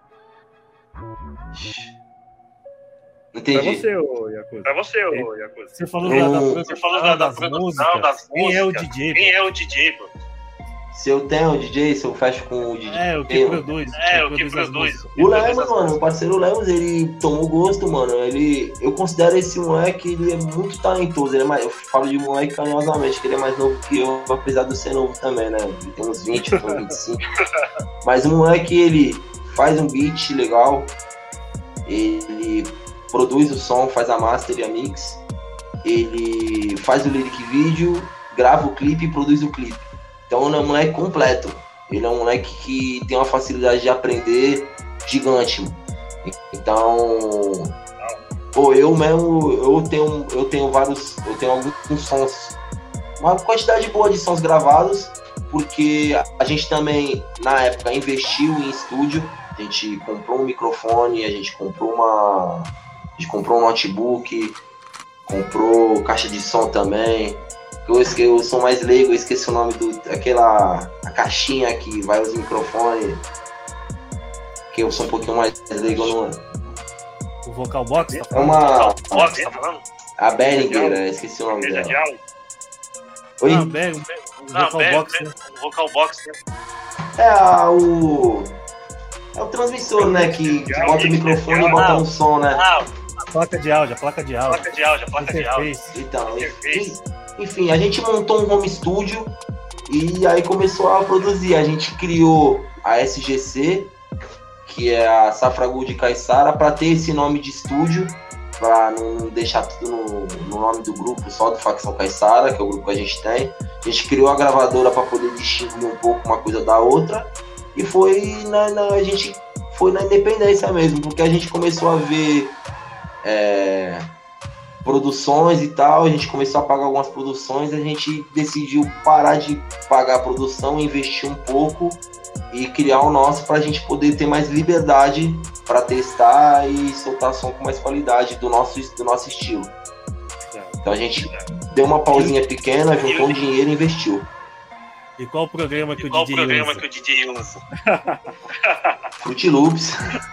Entendi. Pra você, Yakuza. Você falou da produção das músicas. Quem é o DJ, pô? Se eu tenho o DJ, se eu fecho com o DJ. O que produz. O Lemos, mano, o parceiro Lemos, ele tomou gosto, mano. Eu considero esse moleque, ele é muito talentoso. Eu falo de moleque carinhosamente, que ele é mais novo que eu, apesar de ser novo também, né? Ele tem uns 20, uns 25. Mas o moleque, ele faz um beat legal. Ele produz o som, faz a master e a mix. Ele faz o lyric vídeo, grava o clipe e produz o clipe. Então ele é um moleque completo. Ele é um moleque que tem uma facilidade de aprender gigante. Então, eu tenho alguns sons, uma quantidade boa de sons gravados, porque a gente também, na época, investiu em estúdio. A gente comprou um microfone, a gente comprou um notebook, comprou caixa de som também. Eu sou mais leigo, eu esqueci o nome a caixinha que vai os microfones. Que eu sou um pouquinho mais leigo, não. O Vocal Box? Tá uma. A Behringer, esqueci o nome dela. Oi? O Vocal Box, né? É o transmissor, né? Que bota o microfone e bota um som, né? A placa de áudio. Então, enfim, a gente montou um home studio e aí começou a produzir. A gente criou a SGC, que é a Safra Gold Caiçara, para ter esse nome de estúdio, para não deixar tudo no nome do grupo, só do Facção Caiçara, que é o grupo que a gente tem. A gente criou a gravadora para poder distinguir um pouco uma coisa da outra e a gente foi na independência mesmo, porque a gente começou a ver produções e tal, a gente começou a pagar algumas produções, a gente decidiu parar de pagar a produção, investir um pouco e criar o nosso para a gente poder ter mais liberdade para testar e soltar som com mais qualidade do nosso estilo. Então a gente deu uma pausinha pequena, juntou um dinheiro e investiu. E qual o programa que o DJ usa? Fruit Loops.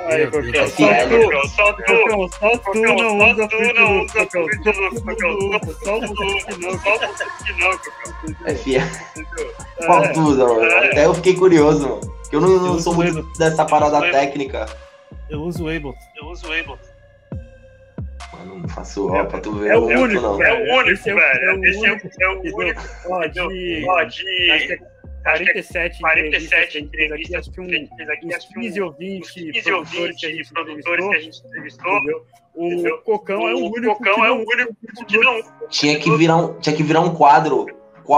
Só tu não usa Fruit Loops. Qual tudo, mano? Até eu fiquei curioso, mano. Porque eu não sou muito dessa parada técnica. Eu uso o Ableton. Mano, não faço ó pra tu ver. É o único, velho. Esse é o único. Acho que é 47 entrevistas, acho que uns 15 ou 20 produtores que a gente entrevistou. O Cocão é o único que não. Tinha que virar um quadro.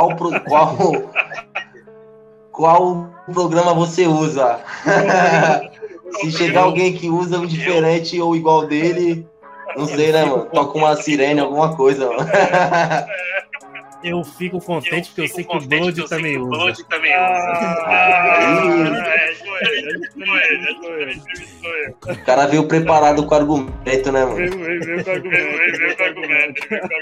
Qual programa você usa? Se chegar alguém que usa um diferente ou igual dele, não sei, né, mano? Toca uma sirene, alguma coisa, mano. Eu fico contente porque eu sei que o Blood também usa. O cara veio preparado com argumento, né, mano? Veio com argumento.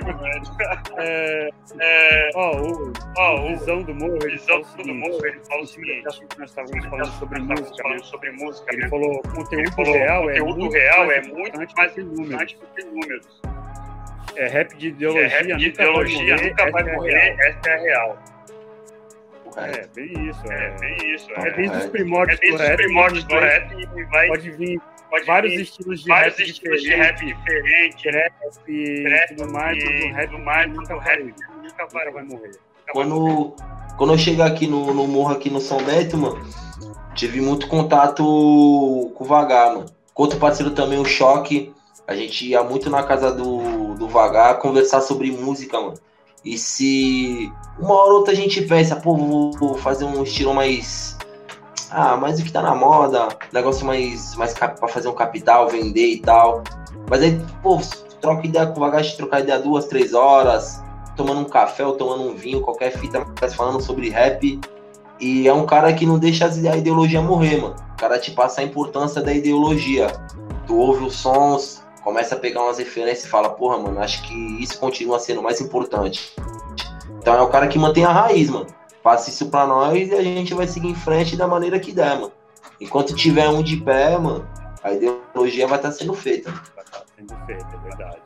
O Visão do Morro, ele fala o seguinte, nós estávamos falando sobre música, ele falou, conteúdo real é muito mais importante do que números. Rap de ideologia nunca vai morrer, essa é a real. Bem isso. É desde os primórdios do rap e pode vir vários estilos de rap diferentes, trap e tudo mais, o rap nunca vai morrer. Quando eu chegar aqui no morro, aqui no São Bento, mano, tive muito contato com o Vagar, mano. Com outro parceiro também, o Choque. A gente ia muito na casa do Vagar conversar sobre música, mano. E se uma hora ou outra a gente pensa, pô, vou fazer um estilo mais... mais o que tá na moda, negócio mais pra fazer um capital, vender e tal. Mas aí, pô, troca ideia com o Vagar, a gente trocar ideia 2, 3 horas, tomando um café ou tomando um vinho, qualquer fita, falando sobre rap. E é um cara que não deixa a ideologia morrer, mano. O cara te passa a importância da ideologia. Tu ouve os sons, começa a pegar umas referências e fala, porra, mano, acho que isso continua sendo mais importante. Então é o cara que mantém a raiz, mano. Passa isso pra nós e a gente vai seguir em frente da maneira que der, mano. Enquanto tiver um de pé, mano, a ideologia vai estar sendo feita. Vai estar sendo feita, é verdade.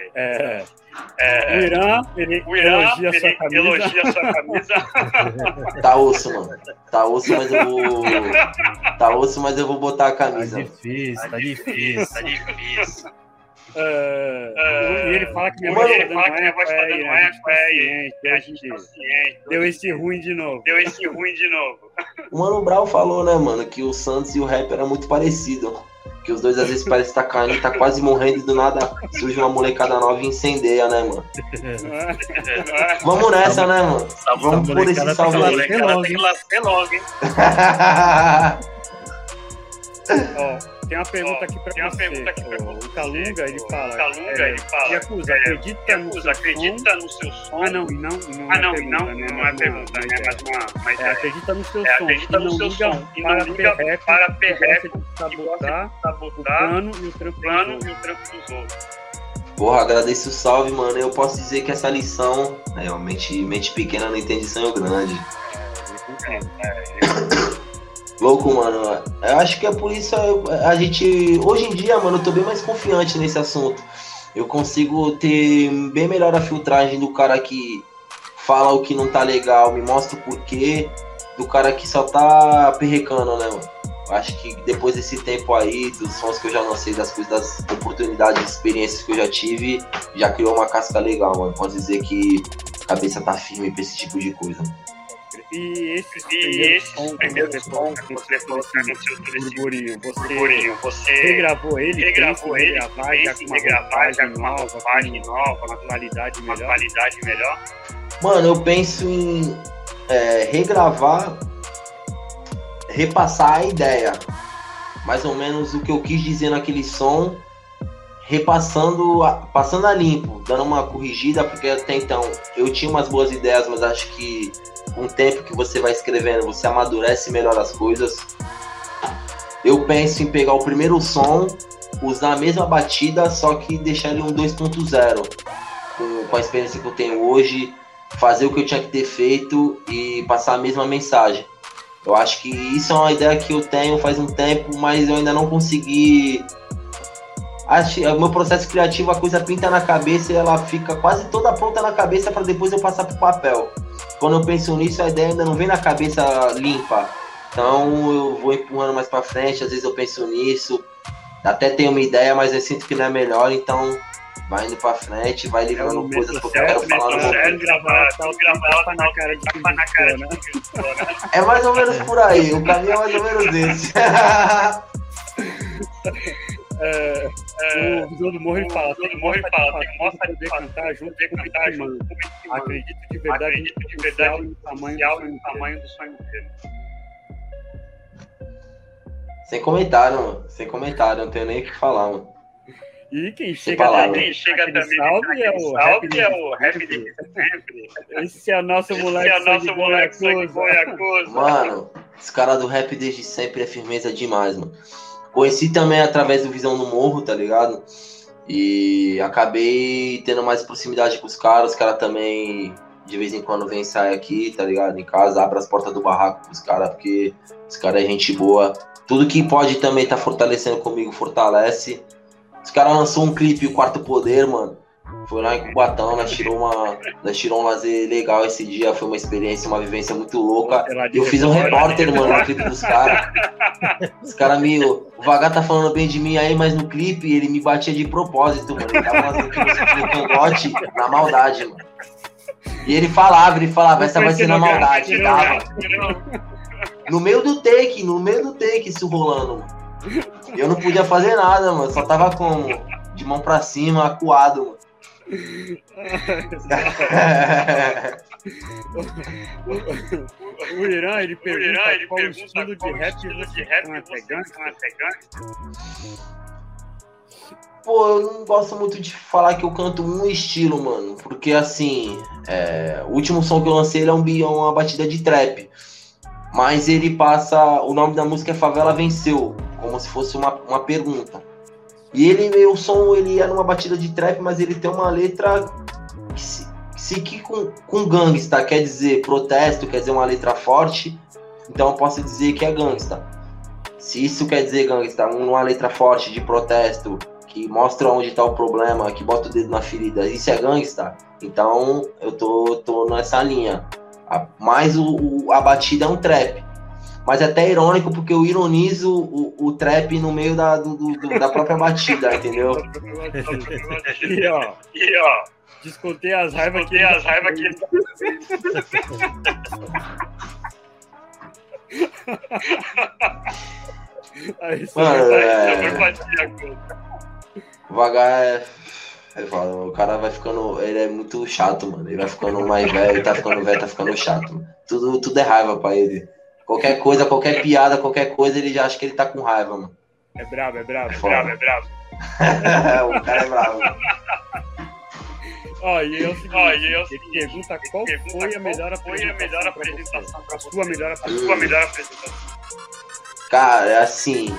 O Irã, ele elogia a sua camisa. Tá osso, mano. Tá osso, mas eu vou botar a camisa. Tá difícil. E ele fala que minha voz padrão não é consciente, a gente deu esse ruim de novo. O Mano Brown falou, né, mano, que o Santos e o rap era muito parecido. Que os dois às vezes parecem estar caindo, tá quase morrendo e do nada surge uma molecada nova e incendeia, né, mano? Vamos nessa, né, mano? Vamos por esse salve aí. Tem que logo, hein? Tem uma pergunta aqui pra você. O Calunga, ele fala. Yakuza, acredita no seu som? Não é pergunta, mas acredita no seu som. E não liga para PRF sabotar o plano e o trampo dos outros. Porra, agradeço o salve, mano. Eu posso dizer que essa lição, mente pequena não entende sonho grande. Louco, mano. Eu acho que é por isso a gente... Hoje em dia, mano, eu tô bem mais confiante nesse assunto. Eu consigo ter bem melhor a filtragem do cara que fala o que não tá legal, me mostra o porquê, do cara que só tá perrecando, né, mano? Eu acho que depois desse tempo aí, dos sons que eu já lancei, das coisas, das oportunidades, das experiências que eu já tive, já criou uma casca legal, mano. Posso dizer que a cabeça tá firme pra esse tipo de coisa. E esse primeiro som que você colocou no burburinho, você regravou ele, regravar já com uma roupagem nova, uma qualidade melhor? Mano, eu penso em regravar, repassar a ideia, mais ou menos o que eu quis dizer naquele som, passando a limpo, dando uma corrigida, porque até então eu tinha umas boas ideias, mas acho que com o tempo que você vai escrevendo, você amadurece melhor as coisas. Eu penso em pegar o primeiro som, usar a mesma batida, só que deixar ele um 2.0, com a experiência que eu tenho hoje, fazer o que eu tinha que ter feito e passar a mesma mensagem. Eu acho que isso é uma ideia que eu tenho faz um tempo, mas eu ainda não consegui. O meu processo criativo, a coisa pinta na cabeça e ela fica quase toda pronta na cabeça para depois eu passar pro papel. Quando eu penso nisso, a ideia ainda não vem na cabeça limpa. Então eu vou empurrando mais para frente, às vezes eu penso nisso, até tenho uma ideia, mas eu sinto que não é melhor, então vai indo para frente, vai livrando coisas que eu quero falar no momento. Gravar na cara de É mais ou menos por aí, o caminho é mais ou menos esse. O Visão do Morro ele fala, tem que mostrar de cantar junto com o acredito de verdade no tamanho do sonho dele. Sem comentário, não tenho nem o que falar, mano. E quem chega também salve é o rap de sempre. Esse é o nosso moleque de Goiacosa. Mano, Esse cara do rap desde sempre é firmeza demais, mano. Conheci também através do Visão no Morro, tá ligado? E acabei tendo mais proximidade com os caras também, de vez em quando, vem ensaiar aqui, tá ligado? Em casa, abre as portas do barraco pros caras, porque os caras é gente boa. Tudo que pode também tá fortalecendo comigo, fortalece. Os caras lançou um clipe, O Quarto Poder, mano. Foi lá em Cubatão, nós tirou um lazer legal esse dia, foi uma experiência, uma vivência muito louca. Eu fiz um repórter, mano, no clipe dos caras. Os caras o Vagar tá falando bem de mim aí, mas no clipe ele me batia de propósito, mano. Ele tava fazendo no cangote, na maldade, mano. E ele falava, essa vai ser na maldade, tava. No meio do take, isso rolando, mano. Eu não podia fazer nada, mano, só tava como? De mão pra cima, acuado, mano. O Irã, ele pergunta qual o estilo de rap você canta. Pô, eu não gosto muito de falar que eu canto um estilo, mano. Porque assim, o último som que eu lancei ele é uma batida de trap. Mas ele passa. O nome da música é Favela Venceu, como se fosse uma pergunta. E o som ele é numa batida de trap, mas ele tem uma letra que com gangsta, quer dizer protesto, quer dizer uma letra forte. Então eu posso dizer que é gangsta. Se isso quer dizer gangsta, uma letra forte de protesto, que mostra onde tá o problema, que bota o dedo na ferida, isso é gangsta, então eu tô nessa linha. Mas a batida é um trap. Mas é até irônico, porque eu ironizo o trap no meio da própria batida, entendeu? E ó, descontei as raivas que ele... Aí, Vagar o cara vai ficando... Ele é muito chato, mano. Ele vai ficando mais velho, tá ficando chato. Mano. Tudo é raiva pra ele. Qualquer coisa, qualquer piada, qualquer coisa, ele já acha que ele tá com raiva, mano. É brabo. O cara é bravo. E eu ele pergunta qual foi a melhor apresentação pra sua melhor apresentação. Cara, é assim...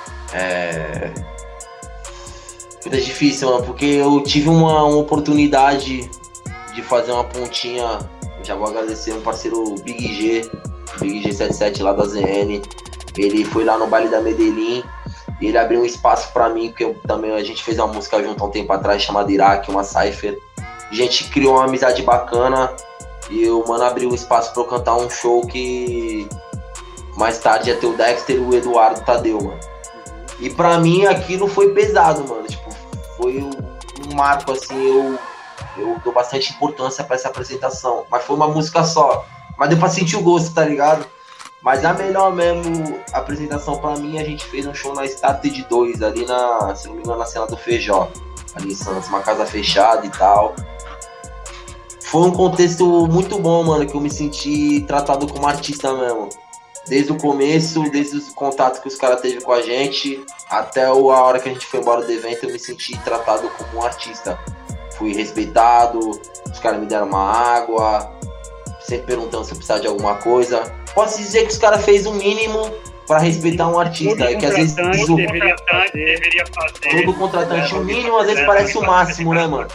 Muito difícil, mano, porque eu tive uma oportunidade de fazer uma pontinha. Já vou agradecer um parceiro Big G77 lá da ZN. Ele foi lá no baile da Medellín e ele abriu um espaço pra mim, porque a gente fez uma música junto há um tempo atrás chamada Iraque, uma cypher. A gente criou uma amizade bacana e o mano abriu um espaço pra eu cantar um show que mais tarde ia ter o Dexter e o Eduardo Tadeu, mano. E pra mim aquilo foi pesado, mano. Tipo, foi um marco, assim, eu dou bastante importância pra essa apresentação. Mas foi uma música só. Mas deu pra sentir o gosto, tá ligado? Mas a melhor mesmo apresentação pra mim, a gente fez um show na Started 2, ali se não me engano, na cena do Feijó, ali em Santos, uma casa fechada e tal. Foi um contexto muito bom, mano, que eu me senti tratado como artista mesmo. Desde o começo, desde os contatos que os caras teve com a gente, até a hora que a gente foi embora do evento, eu me senti tratado como um artista. Fui respeitado, os caras me deram uma água, sempre perguntando se eu precisava de alguma coisa. Posso dizer que os caras fez o mínimo pra respeitar um artista, que às vezes deveria fazer. Todo contratante, o mínimo às vezes parece o máximo, né, mano?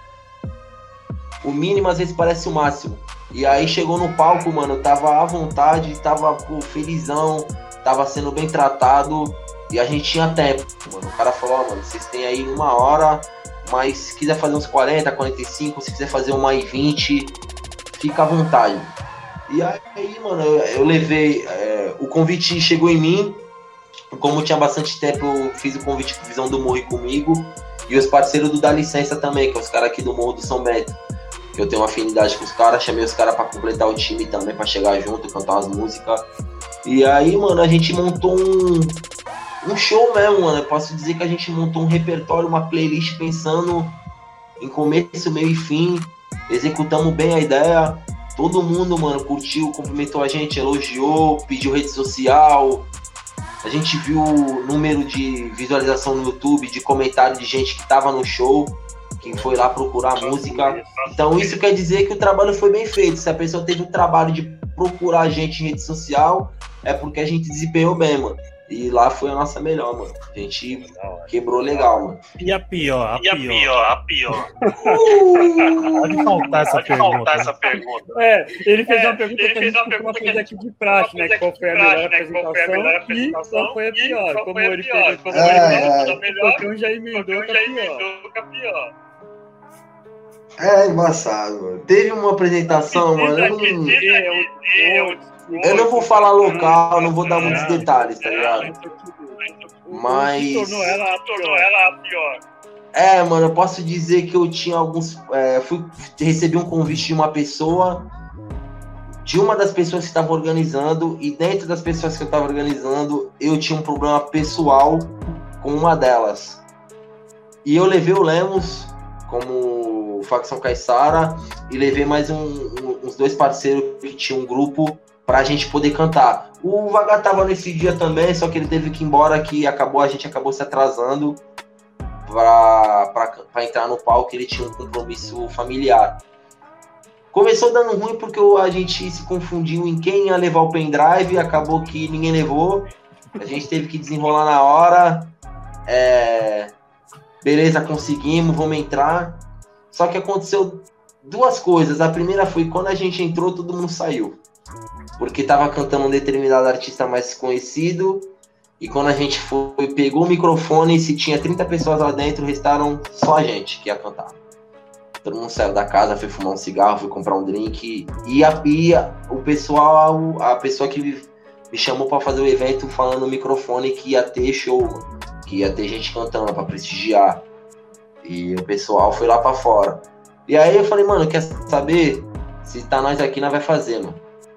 O mínimo às vezes parece o máximo. E aí chegou no palco, mano, tava à vontade, tava felizão, tava sendo bem tratado e a gente tinha tempo, mano. O cara falou, mano, vocês têm aí 1 hora, mas se quiser fazer uns 40, 45, se quiser fazer 1h20, fica à vontade. E aí, mano, eu levei, o convite chegou em mim, como tinha bastante tempo, eu fiz o convite pro Visão do Morro comigo, e os parceiros do Dá Licença também, que é os caras aqui do Morro do São Bento. Eu tenho uma afinidade com os caras, chamei os caras pra completar o time também, pra chegar junto, cantar umas músicas. E aí, mano, a gente montou um show mesmo, mano. Eu posso dizer que a gente montou um repertório, uma playlist pensando em começo, meio e fim. Executamos bem a ideia. Todo mundo, mano, curtiu, cumprimentou a gente, elogiou, pediu rede social. A gente viu o número de visualização no YouTube, de comentário de gente que tava no show, que foi lá procurar música. Então isso quer dizer que o trabalho foi bem feito. Se a pessoa teve o trabalho de procurar a gente em rede social, é porque a gente desempenhou bem, mano. E lá foi a nossa melhor, mano. A gente quebrou legal, mano. E a pior? Pode faltar essa pergunta. Ele fez uma pergunta que a gente aqui de praxe, né? Qual foi a melhor apresentação e qual foi a pior. Como ele fez a melhor, então já emendou com a pior. É embaçado, mano. Teve uma apresentação, mano. Eu não vou falar local, não vou dar muitos detalhes, tá ligado? Mas. Tornou ela a pior. Mano, eu posso dizer que eu tinha alguns. Recebi um convite de uma pessoa, de uma das pessoas que estava organizando, e dentro das pessoas que eu estava organizando, eu tinha um problema pessoal com uma delas. E eu levei o Lemos como facção Caiçara e levei mais uns 2 parceiros que tinham um grupo pra gente poder cantar. O Vagar tava nesse dia também, só que ele teve que ir embora, que a gente acabou se atrasando pra entrar no palco, ele tinha um compromisso familiar. Começou dando ruim porque a gente se confundiu em quem ia levar o pendrive, acabou que ninguém levou, a gente teve que desenrolar na hora, beleza, conseguimos, vamos entrar. Só que aconteceu 2 coisas. A primeira foi quando a gente entrou, todo mundo saiu. Porque tava cantando um determinado artista mais conhecido. E quando a gente pegou o microfone, se tinha 30 pessoas lá dentro, restaram só a gente que ia cantar. Todo mundo saiu da casa, foi fumar um cigarro, foi comprar um drink. E o pessoal, a pessoa que me chamou pra fazer o evento falando no microfone que ia ter show, mano. Que ia ter gente cantando pra prestigiar. E o pessoal foi lá pra fora. E aí eu falei, mano, quer saber? Se tá nós aqui, nós vai fazer, mano.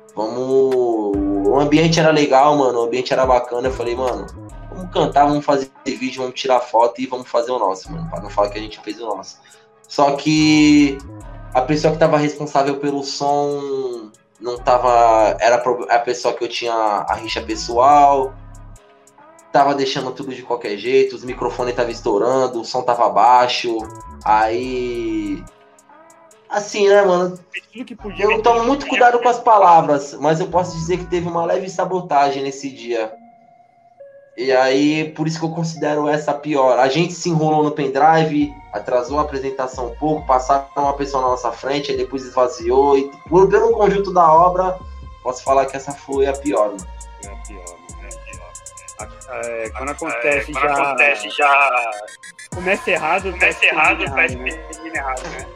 O ambiente era legal, mano. O ambiente era bacana. Eu falei, mano, vamos cantar, vamos fazer vídeo, vamos tirar foto e vamos fazer o nosso, mano. Pra não falar que a gente fez o nosso. Só que a pessoa que tava responsável pelo som não tava... Era a pessoa que eu tinha a rixa pessoal. Tava deixando tudo de qualquer jeito, os microfones estavam estourando, o som tava baixo, aí... Assim, né, mano? Eu tomo muito cuidado com as palavras, mas eu posso dizer que teve uma leve sabotagem nesse dia. E aí, por isso que eu considero essa pior. A gente se enrolou no pendrive, atrasou a apresentação um pouco, passaram uma pessoa na nossa frente, aí depois esvaziou, e pelo conjunto da obra, posso falar que essa foi a pior, mano. Foi a pior. Quando acontece já começa errado, parece que errado, né?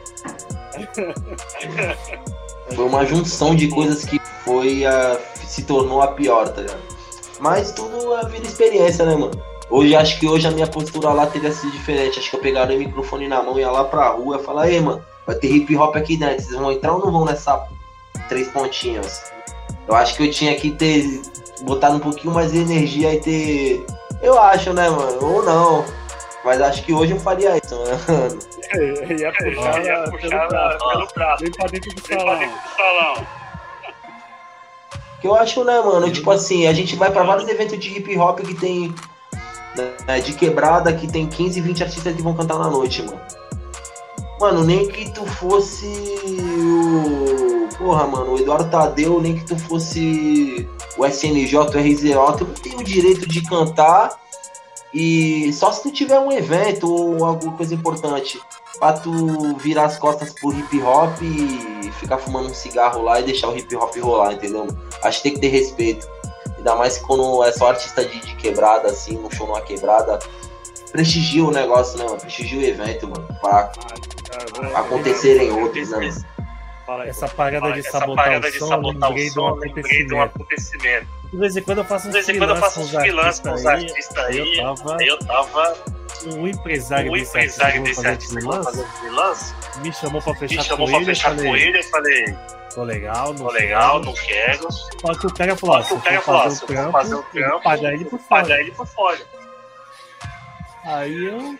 Foi uma junção de coisas que se tornou a pior, tá ligado? Mas tudo vira experiência, né, mano? Acho que hoje a minha postura lá teria sido diferente. Acho que eu pegaria o microfone na mão, ia lá pra rua e falar, ei, mano, vai ter hip hop aqui dentro, vocês vão entrar ou não vão nessa 3 pontinhos? Eu acho que eu tinha que ter botado um pouquinho mais de energia e ter... Eu acho, né, mano? Ou não. Mas acho que hoje eu faria isso, mano. Ia puxar pelo braço. Vem pra dentro do salão. Que eu acho, né, mano? Tipo assim, a gente vai pra vários eventos de hip hop que tem... de quebrada, que tem 15, 20 artistas que vão cantar na noite, mano. Mano, nem que tu fosse o Eduardo Tadeu, nem que tu fosse o SNJ, o RZO, tu não tem o direito de cantar, e só se tu tiver um evento ou alguma coisa importante pra tu virar as costas pro hip hop e ficar fumando um cigarro lá e deixar o hip hop rolar, entendeu? Acho que tem que ter respeito, ainda mais quando é só artista de quebrada, assim, um show numa quebrada. Prestigia o negócio, né, mano? Prestigia o evento, mano, pra acontecerem outros, né, mano? Essa parada de sabotar o som, lembrei de um acontecimento. De vez em quando eu faço uns freelance com os artistas aí. Eu tava... Um empresário desse artista fazer freelance me chamou pra fechar com ele. Eu falei... Tô legal, não quero. Só que o cara falou, se eu for fazer o trampo, pagar ele por fora. Aí eu...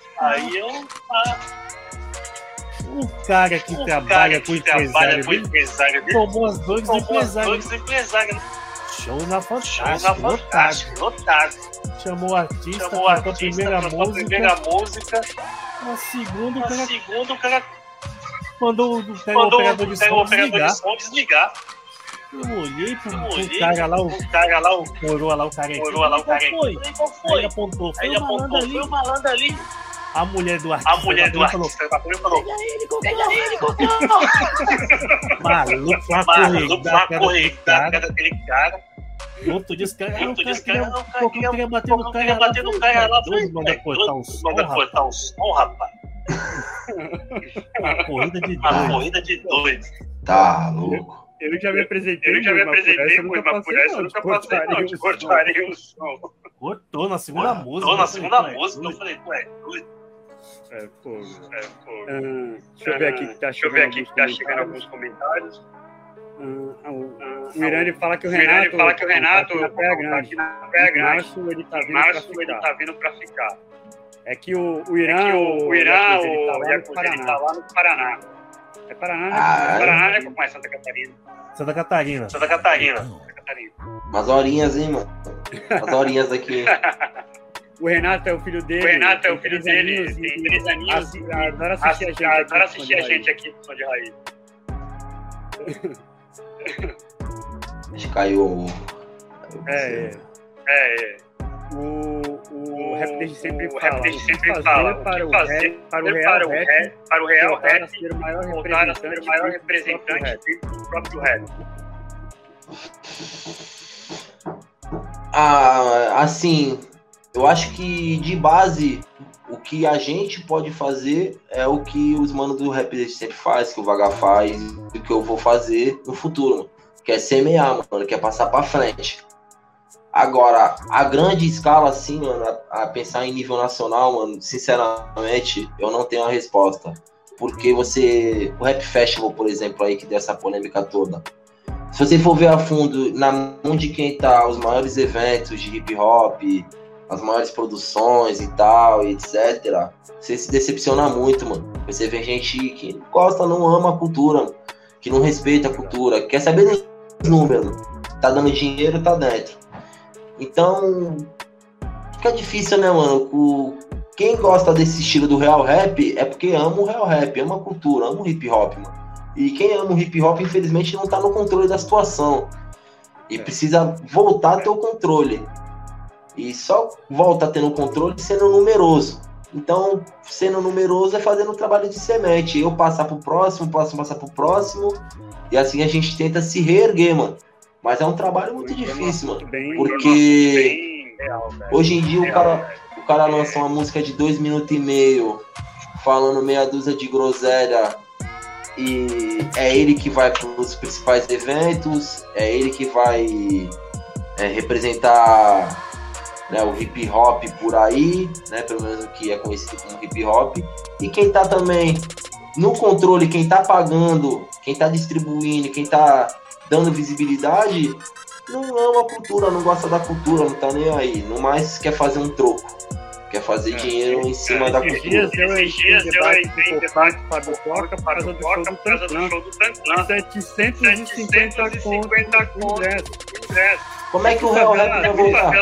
O cara que trabalha com o empresário dele tomou as dores do empresário. Show na Fantástico, lotado. Chamou o artista, cantou a primeira música. Na segunda, o cara mandou o operador de som desligar. Eu olhei pro cara lá, o coroa lá, o cara foi? Aí ele apontou, foi o malandro ali. A mulher do artista falou: pega ele, Cocô! Maluco, uma corrida daquele cara. No outro dia, o queria bater no cara lá. Dois manda cortar o som, rapaz. Uma corrida de dois. Tá louco. Eu já me apresentei, mas por essa eu nunca passei, não. De cortaria o som. Cortou na segunda música. Eu falei, ué, doido. Fogo. Deixa eu ver aqui que tá chegando alguns comentários. O Irani fala que o Renato na Praia Grande. Em março ele tá vindo pra ficar. É que o Irã, ele tá lá no Paraná. É Paraná, né? Paraná, né? Como é Santa Catarina? Santa Catarina. Umas horinhas, hein, mano? Umas horinhas aqui. O Renato é o filho dele. Tem 3 aninhos. Adora assistir a gente aqui no Som de Raiz. Acho que caiu. O rap desde sempre fala para o real rap voltar a ser o maior representante do próprio rap. Assim, eu acho que de base o que a gente pode fazer é o que os manos do rap desde sempre faz, que o Vaga faz, e o que eu vou fazer no futuro, mano. Que é semear, mano, que é passar pra frente. Agora, a grande escala, assim, mano, a pensar em nível nacional, mano, sinceramente, eu não tenho a resposta. Porque o Rap Festival, por exemplo, aí que deu essa polêmica toda, se você for ver a fundo, na mão de quem tá os maiores eventos de hip hop, as maiores produções e tal, etc., você se decepciona muito, mano. Você vê gente que gosta, não ama a cultura, mano, que não respeita a cultura, quer saber dos números, tá dando dinheiro, tá dentro. Então, fica difícil, né, mano? Quem gosta desse estilo do real rap é porque ama o real rap, ama a cultura, ama o hip hop, mano. E quem ama o hip hop, infelizmente, não tá no controle da situação. E precisa voltar a ter o controle. E só volta a ter o controle sendo numeroso. Então, sendo numeroso é fazendo o trabalho de semente. Eu passar pro próximo, passar pro próximo. E assim a gente tenta se reerguer, mano. Mas é um trabalho muito difícil, mano. Porque hoje em dia o cara lança uma música de 2 minutos e meio, falando meia dúzia de groselha, e é ele que vai pros principais eventos, é ele que vai representar, né, o hip hop por aí, né, pelo menos o que é conhecido como hip hop. E quem tá também no controle, quem tá pagando, quem tá distribuindo, quem tá dando visibilidade, não ama a cultura, não gosta da cultura, não tá nem aí. No mais, quer fazer um troco. Quer fazer dinheiro em cima da cultura. Esses dias eu entrei em debate com o Fábio Coca por causa do show do Tantan. 750 conto. Como é que o real rap vai voltar?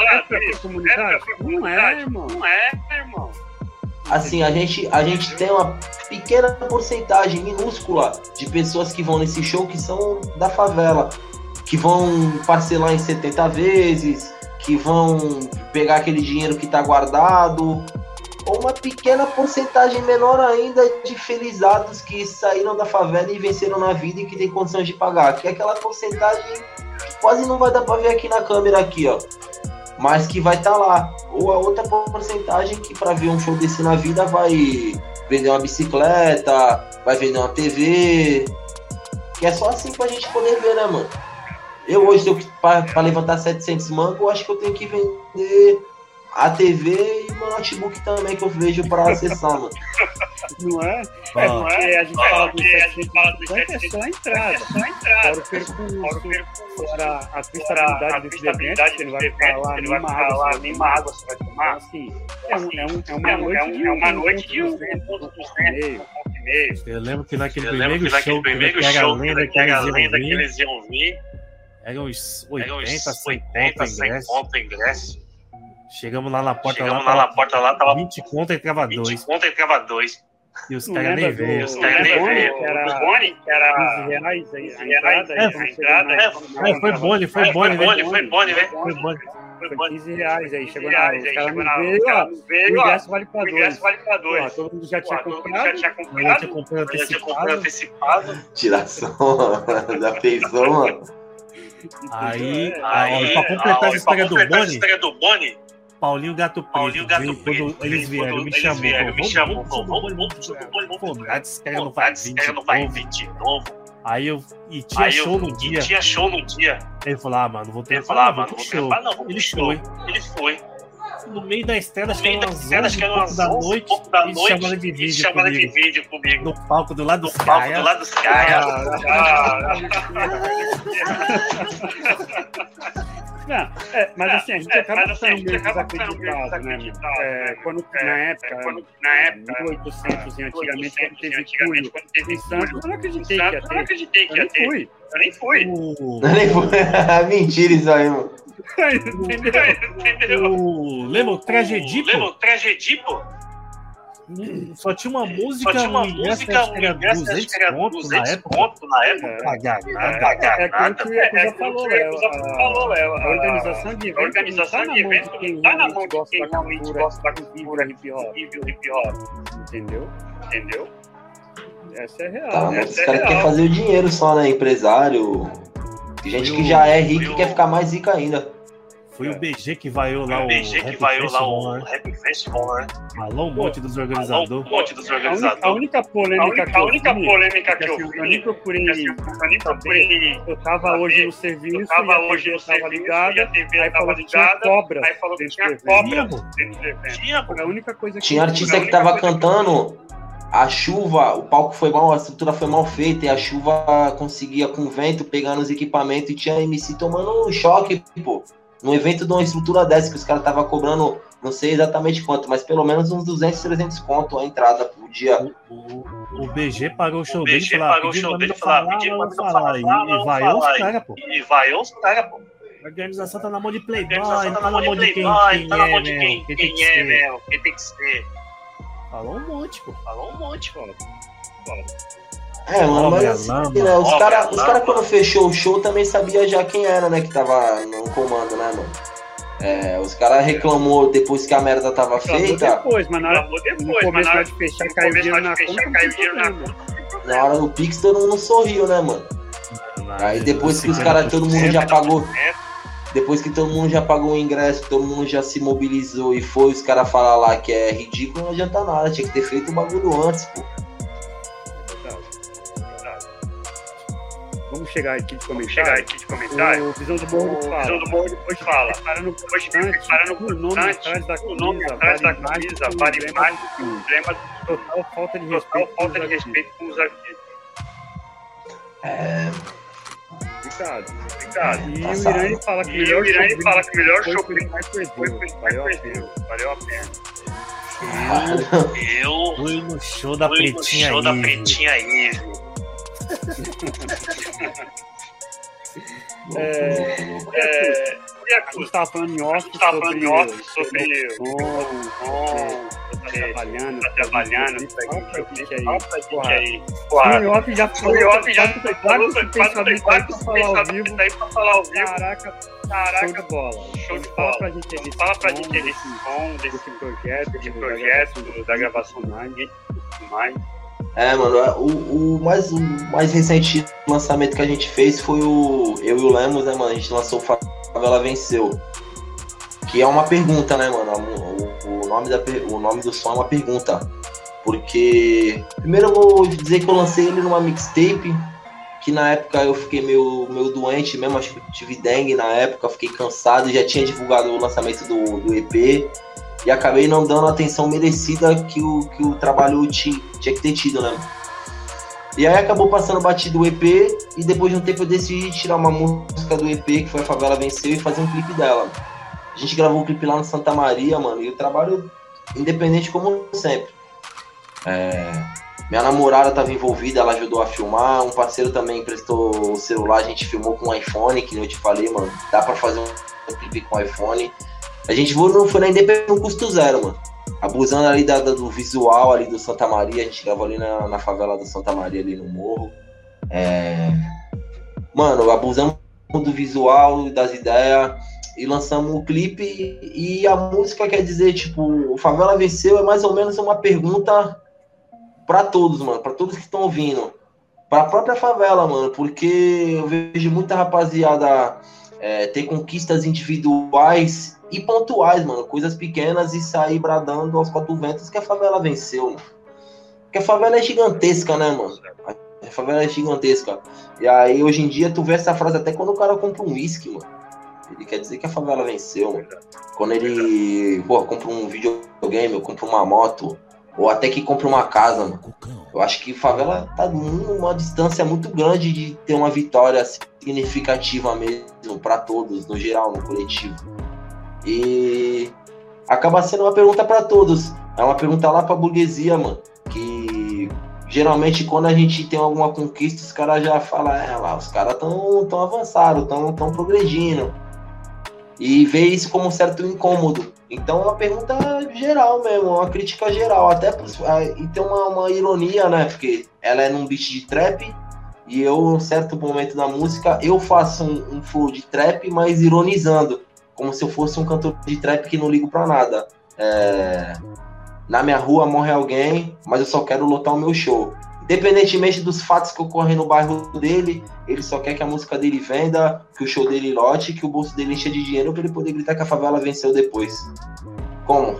Não é, irmão. Assim, a gente tem uma pequena porcentagem minúscula de pessoas que vão nesse show que são da favela, que vão parcelar em 70 vezes, que vão pegar aquele dinheiro que tá guardado, ou uma pequena porcentagem menor ainda de felizados que saíram da favela e venceram na vida e que tem condições de pagar, que é aquela porcentagem que quase não vai dar pra ver aqui na câmera aqui, ó. Mas que vai estar lá. Ou a outra porcentagem que para ver um show desse na vida vai vender uma bicicleta, vai vender uma TV. Que é só assim pra gente poder ver, né, mano? Eu hoje, pra levantar 700 mangos, eu acho que eu tenho que vender a TV e meu notebook também, que eu vejo pra acessar, mano. Não é? Não é? A gente fala do 750, é só a entrada. Fora o percurso, fora a estabilidade desse evento, que ele vai falar nenhuma água você vai tomar. Assim, é uma noite de 1,5. Eu lembro que naquele primeiro show que eles iam vir, eram uns 80, 100 conto ingresso. Chegamos lá na porta, tava 20 conto, entrava 2. E os caras nem veio. Os caras nem veio. O Boni, que era R$15 a entrada. Foi Boni, né? Foi R$15 aí, chegou na hora. Os caras não veio, o ingresso vale pra dois. Todo mundo já tinha comprado antecipado. Tiração da feição, mano. Aí, pra completar a história do Boni, Paulinho Gato Preto, quando eles vieram, me chamou. Pô, esse cara não vai vir de novo. Aí tinha show no dia. Ele falou, mano, vou ter show. Ele foi. No meio da estrada, acho que eram umas 11 da noite, e chamada de vídeo comigo. No palco do lado dos caras. Não, mas assim, a gente acaba sendo meio desacreditado, né? Quando na época, 1800 e antigamente, quando teve Santos, eu não acreditei que ia ter. Eu nem fui. Mentira isso aí, mano. Entendeu? Lembra o Tragedipo? Só tinha uma música, o ingresso era 200 conto na época. É como o já falou, a organização de evento tá na mão de quem realmente gosta da cultura hip hop. Entendeu? Essa é real. Tá, mas os caras querem fazer o dinheiro só, né? Empresário. Gente que já é rico e quer ficar mais rico ainda. Foi o BG que vaiou lá o Rap Festival, né? Falou um monte dos organizadores. A única polêmica que eu vi, eu nem procurei saber. Eu tava hoje no serviço, eu tava ligado, aí falou que tinha cobra dentro do evento. A única coisa que tinha artista que tava cantando, a chuva, o palco foi mal, a estrutura foi mal feita, e a chuva conseguia com o vento pegando os equipamentos, e tinha MC tomando um choque, pô. No evento de uma estrutura dessa, que os caras estavam cobrando, não sei exatamente quanto, mas pelo menos uns 200, 300 conto a entrada por dia. O BG pagou o show dele e falou, falar. E vaiou os caras, pô. A organização tá na mão de Playboy, tá na mão de quem é mesmo, quem tem que ser. Falou um monte, pô. Mano, mas assim, né, os caras quando fechou o show também sabia já quem era, né, que tava no comando, né, mano? Os caras reclamou depois que a merda tava feita. No começo de fechar, caiu dinheiro na conta. Na hora do Pix, todo mundo sorriu, né, mano? Aí depois que os caras, todo mundo já pagou. Depois que todo mundo já pagou o ingresso, todo mundo já se mobilizou e foi, os caras falar lá que é ridículo, não adianta nada, tinha que ter feito o bagulho antes, pô. Vamos chegar aqui de comentário. O Visão do Morro depois fala. Preparando o nome atrás da camisa, vale mais do que o emblema. Total falta de respeito com os artistas. Obrigado. E o Irani fala que o melhor show foi o mais perdeu. Valeu a pena. Eu fui no show da Pretinha aí. A gente tava falando em off sobre trabalhando. Em off já falou esse pensamento aí pra falar ao vivo. Caraca, show de bola. Fala pra gente desse som, desse projeto, da gravação mais. Mano, o mais recente lançamento que a gente fez foi eu e o Lemos, né, mano? A gente lançou o Favela Venceu. Que é uma pergunta, né, mano? O nome do som é uma pergunta. Porque, primeiro eu vou dizer que eu lancei ele numa mixtape, que na época eu fiquei meio doente mesmo, acho que eu tive dengue na época, fiquei cansado, já tinha divulgado o lançamento do EP. E acabei não dando a atenção merecida que o trabalho tinha que ter tido, né? E aí acabou passando batido o EP, e depois de um tempo eu decidi tirar uma música do EP, que foi a Favela Venceu, e fazer um clipe dela. A gente gravou um clipe lá no Santa Maria, mano, e o trabalho independente como sempre. Minha namorada estava envolvida, ela ajudou a filmar, um parceiro também emprestou o celular, a gente filmou com um iPhone, que eu te falei, mano, dá pra fazer um clipe com iPhone. A gente foi na independência no custo zero, mano. abusando ali do visual ali do Santa Maria. A gente gravou ali na favela do Santa Maria, ali no morro. Mano, abusamos do visual, das ideias, e lançamos o clipe. E a música quer dizer, tipo, o Favela Venceu é mais ou menos uma pergunta pra todos, mano, pra todos que estão ouvindo, pra própria favela, mano, porque eu vejo muita rapaziada ter conquistas individuais e pontuais, mano, coisas pequenas, e sair bradando aos quatro ventos que a favela venceu, mano. Porque a favela é gigantesca, né, mano? A favela é gigantesca. E aí, hoje em dia, tu vê essa frase até quando o cara compra um uísque, mano. Ele quer dizer que a favela venceu, mano. Quando ele, compra um videogame, ou compra uma moto, ou até que compra uma casa, mano. Eu acho que favela tá numa distância muito grande de ter uma vitória significativa mesmo, pra todos, no geral, no coletivo. E acaba sendo uma pergunta pra todos. É uma pergunta lá pra burguesia, mano. Que geralmente quando a gente tem alguma conquista, os caras já falam, lá, os caras tão avançados, tão progredindo. E vê isso como um certo incômodo. Então é uma pergunta geral mesmo, uma crítica geral. Até e tem uma ironia, né? Porque ela é num beat de trap, e eu, em certo momento da música, eu faço um flow de trap, mas ironizando. Como se eu fosse um cantor de trap que não ligo pra nada. Na minha rua morre alguém, mas eu só quero lotar o meu show. Independentemente dos fatos que ocorrem no bairro dele, ele só quer que a música dele venda, que o show dele lote, que o bolso dele encha de dinheiro pra ele poder gritar que a favela venceu depois. Como?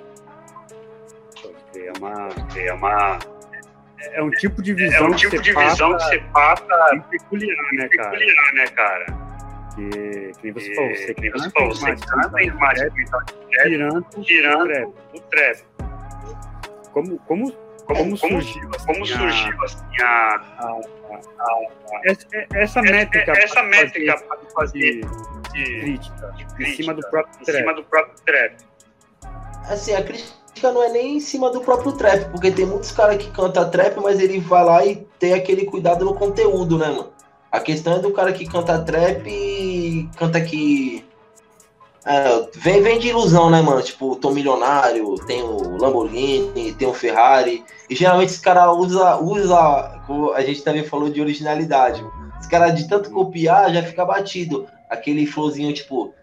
É um tipo de visão que você passa peculiar, né, cara? Que nem você falou, você canta em tirando o trap. Como surgiu essa métrica para fazer crítica em cima do próprio trap? Assim, a crítica não é nem em cima do próprio trap, porque tem muitos caras que cantam trap, mas ele vai lá e tem aquele cuidado no conteúdo, né, mano? A questão é do cara que canta trap e canta que... vem de ilusão, né, mano? Tipo, tô milionário, tem o Lamborghini, tem o Ferrari. E geralmente esse cara usa, como a gente também falou, de originalidade. Esse cara, de tanto copiar, já fica batido. Aquele flowzinho, tipo...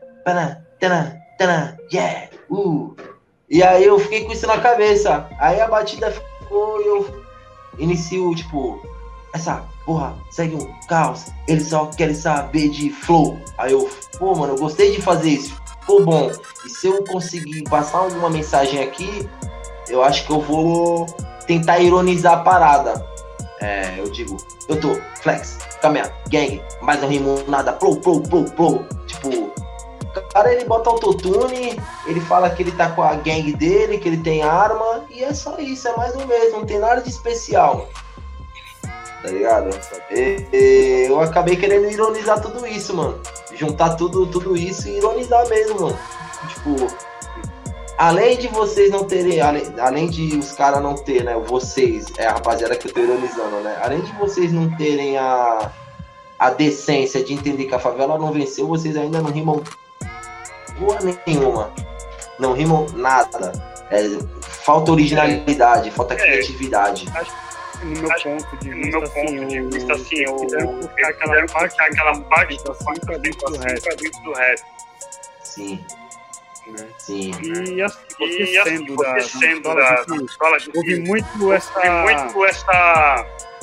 yeah, E aí eu fiquei com isso na cabeça. Aí a batida ficou e eu inicio, tipo... Essa porra segue um caos, eles só querem saber de flow. Aí eu, mano, eu gostei de fazer isso, ficou bom. E se eu conseguir passar alguma mensagem aqui, eu acho que eu vou tentar ironizar a parada. Eu digo, eu tô flex com a minha gang, mas não rimo nada, pro. Tipo, o cara, ele bota autotune, ele fala que ele tá com a gang dele, que ele tem arma, e é só isso, é mais do mesmo, não tem nada de especial. Tá ligado? Eu acabei querendo ironizar tudo isso, mano. Juntar tudo isso e ironizar mesmo, mano. Tipo, além de vocês não terem, além de os caras não terem, né? Vocês, a rapaziada que eu tô ironizando, né? Além de vocês não terem a decência de entender que a favela não venceu, vocês ainda não rimam porra nenhuma. Não rimam nada. Falta originalidade, falta criatividade. No meu ponto de vista, assim, eu quiseram puxar aquela parte pra dentro do rap. Sim. Né? Sim. E assim, você sendo da escola, houve muito essa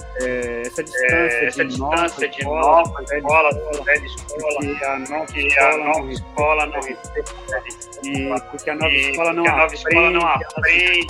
distância de nova escola, velha escola, que a nova escola não recebe, porque a nova escola não aprende,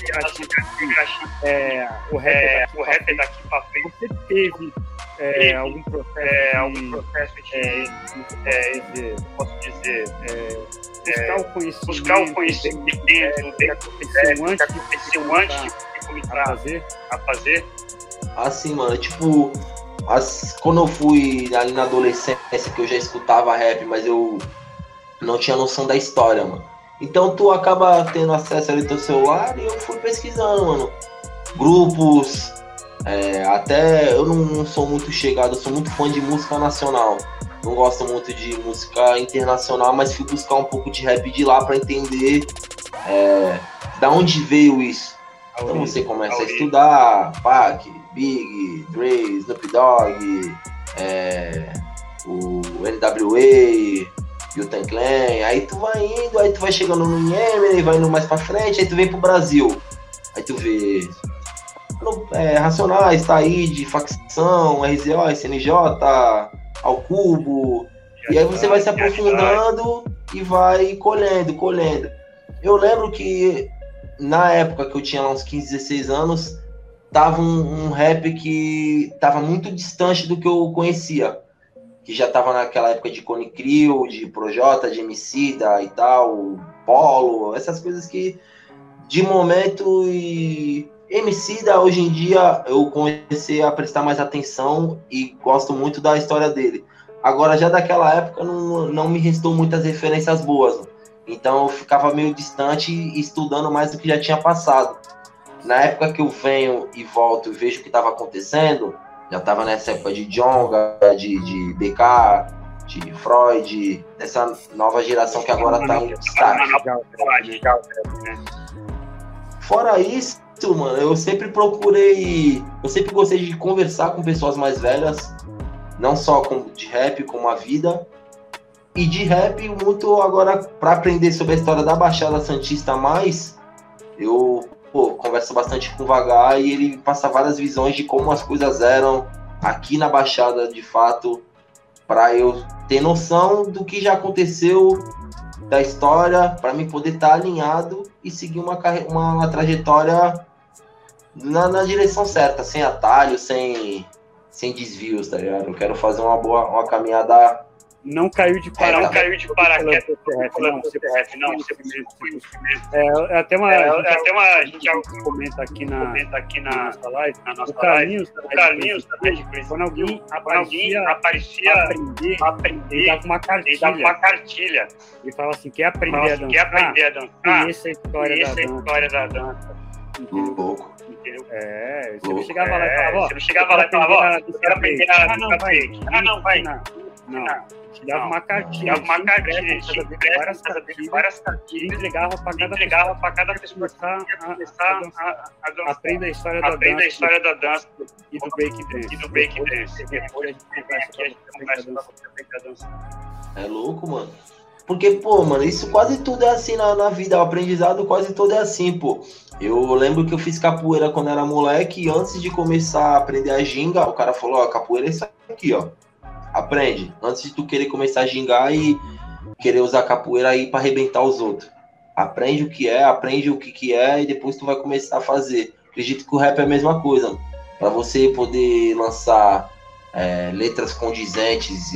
o rap é daqui para frente. Você teve algum processo de posso dizer, buscar o conhecimento que aconteceu antes de começar a fazer? Assim, mano, tipo, quando eu fui ali na adolescência, que eu já escutava rap, mas eu não tinha noção da história, mano. Então tu acaba tendo acesso ali ao teu celular e eu fui pesquisando, mano. Grupos, até eu não sou muito chegado, eu sou muito fã de música nacional. Não gosto muito de música internacional, mas fui buscar um pouco de rap de lá pra entender Da onde veio isso? Então você começa a estudar Pac, Big, Dre, Snoop Dogg, o NWA, Wu-Tang Clan, aí tu vai indo, aí tu vai chegando no Eminem, vai indo mais pra frente, aí tu vem pro Brasil. Aí tu vê Racionais, Taíde, Facção, RZO, SNJ, Ao Cubo, e aí você vai se aprofundando e vai colhendo. Eu lembro que na época que eu tinha uns 15, 16 anos, tava um rap que tava muito distante do que eu conhecia. Que já tava naquela época de Cone Crew, de Projota, de Emicida e tal, Polo, essas coisas que de momento e Emicida hoje em dia eu comecei a prestar mais atenção e gosto muito da história dele. Agora já daquela época não me restou muitas referências boas, então eu ficava meio distante e estudando mais do que já tinha passado. Na época que eu venho e volto e vejo o que estava acontecendo, já estava nessa época de Djonga, de BK, de Freud, dessa nova geração que agora está em destaque. Fora isso, mano, eu sempre gostei de conversar com pessoas mais velhas, não só de rap, como a vida. E de rap, muito agora, para aprender sobre a história da Baixada Santista mais, eu converso bastante com o Vagá e ele passa várias visões de como as coisas eram aqui na Baixada, de fato, para eu ter noção do que já aconteceu, da história, para mim poder estar alinhado e seguir uma trajetória na direção certa, sem atalho, sem desvios, tá ligado? Eu quero fazer uma caminhada. Não caiu de paraquedas. Não. Até uma a gente já comenta aqui na nossa live. O Carlinhos também, quando alguém aparecia aprender, dava uma cartilha. Ele falava assim, quer aprender a dançar? Conheça a história da dança. Louco. Entendeu? Você não chegava lá e falava, ó, quero aprender a dançar fake. Não vai. Não. Te dava uma cartilha, várias cartilhas, entregava para cada pessoa aprender a história da dança e do breakdance. Depois a gente conversa a dança. É louco, mano. Porque, pô, mano, isso quase tudo é assim na vida, o aprendizado quase todo é assim, pô. Eu lembro que eu fiz capoeira quando era moleque e antes de começar a aprender a ginga, o cara falou, ó, capoeira é isso aqui, ó. Aprende, antes de tu querer começar a gingar e querer usar capoeira aí pra arrebentar os outros. Aprende o que é e depois tu vai começar a fazer. Acredito que o rap é a mesma coisa. Pra você poder lançar letras condizentes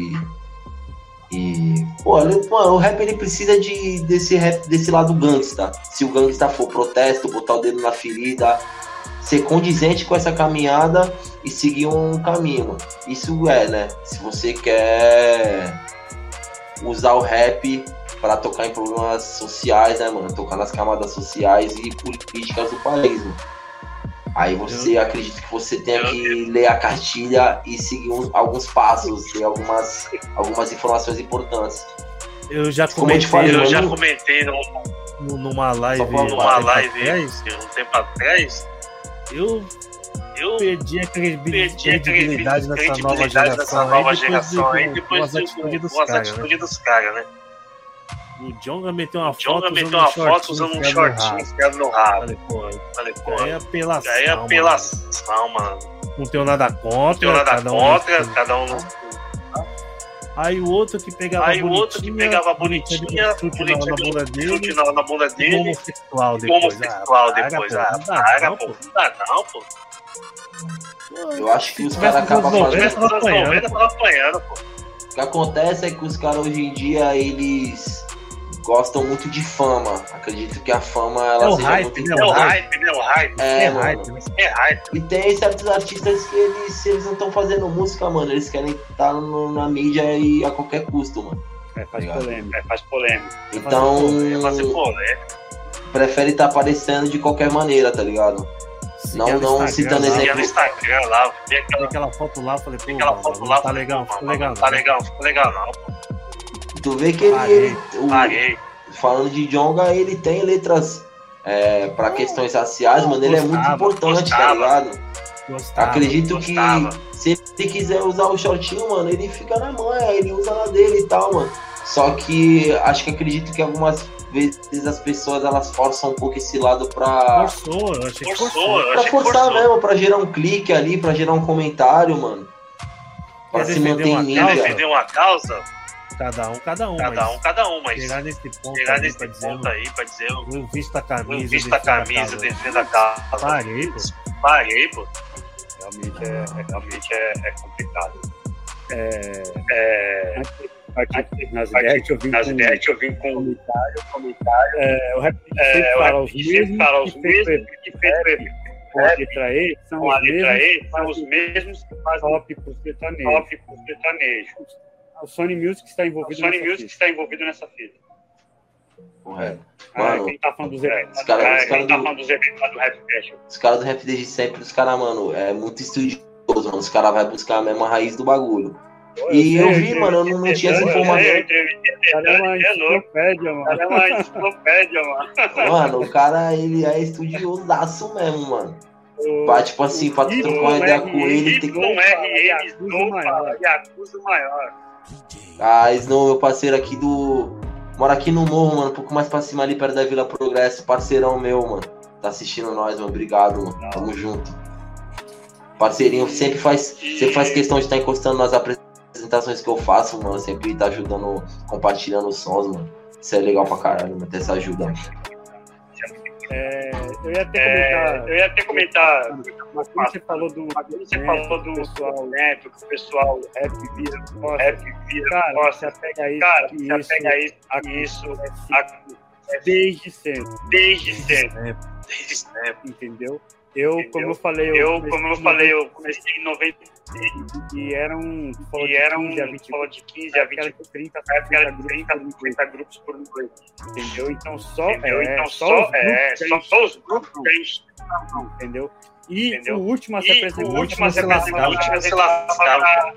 pô, mano, o rap ele precisa desse lado gangsta. Se o gangsta for protesto, botar o dedo na ferida, ser condizente com essa caminhada e seguir um caminho. Isso né? Se você quer usar o rap para tocar em problemas sociais, né, mano? Tocar nas camadas sociais e políticas do país, mano. Aí você acredita que você tem que ler a cartilha e seguir alguns passos, ter algumas informações importantes. Eu já comentei numa live um tempo atrás. Eu perdi a credibilidade nessa nova geração aí depois das atitudes dos caras, né? O Djonga meteu uma foto usando um shortinho enfiado no rabo. Falei, pô, aí é apelação, mano. Não tenho nada contra, cada um. Aí o outro que pegava bonitinha, chute na bunda dele, homossexual depois. Não, pô. Eu acho que os caras acabam apanhando, pô. O que acontece é que os caras hoje em dia, eles gostam muito de fama. Acredito que a fama ela seja muito importante. É hype. E tem certos artistas que eles não estão fazendo música, mano. Eles querem estar na mídia e a qualquer custo, mano. Faz polêmica. Então, prefere estar aparecendo de qualquer maneira, tá ligado? Não citando exemplo. No Instagram lá, vi aquela foto lá, falei, pô, não tá legal, ficou legal não, pô. Tu vê que ele falando de Djonga, ele tem letras pra questões raciais, mano, ele é muito importante, tá ligado? Acredito que se ele quiser usar o shortinho, mano, ele fica na manha, ele usa na dele e tal, mano. Só que acredito que algumas vezes as pessoas elas forçam um pouco esse lado pra. Forçar mesmo, pra gerar um clique ali, pra gerar um comentário, mano. Pra se manter em mídia. Defender uma causa. Cada um, mas chegar nesse ponto aí pra dizer eu visto a camisa, defendo a causa. Parei, pô. Realmente é complicado. Nas ideias eu vim com um comentário. O rap sempre fala os mesmos que fez com a letra E, são os mesmos que fazem tópicos sertanejos. O Sony Music está envolvido nessa fita. Correto. Mano, quem tá falando dos eventos? Os caras do Rap desde sempre, os caras, mano, é muito estudioso, mano. Os caras vão buscar a mesma raiz do bagulho. Eu vi, mano, eu não tinha essa informação. Mano, o cara, ele é estudiosaço mesmo, mano. Tipo assim, pra tu trocar uma ideia com ele, tem que... Yakuza maior. Snow, meu parceiro aqui mora aqui no morro, mano, um pouco mais pra cima ali, perto da Vila Progresso, parceirão meu, mano. Tá assistindo nós, mano, obrigado, mano. Tamo junto. Parceirinho, sempre faz questão de estar encostando nas apresentações que eu faço, mano, sempre tá ajudando, compartilhando os sons, mano. Isso é legal pra caralho, mano, ter essa ajuda, mano. Eu ia até comentar, mas quando você falou do pessoal, né, do pessoal rap vira, cara, você apega isso desde sempre, entendeu? Como eu falei, eu comecei em 90 e eram de 15 a 20, 30 grupos por noite, entendeu? Então só os grupos que a gente entendeu? E o último a se apresentar, se lascava.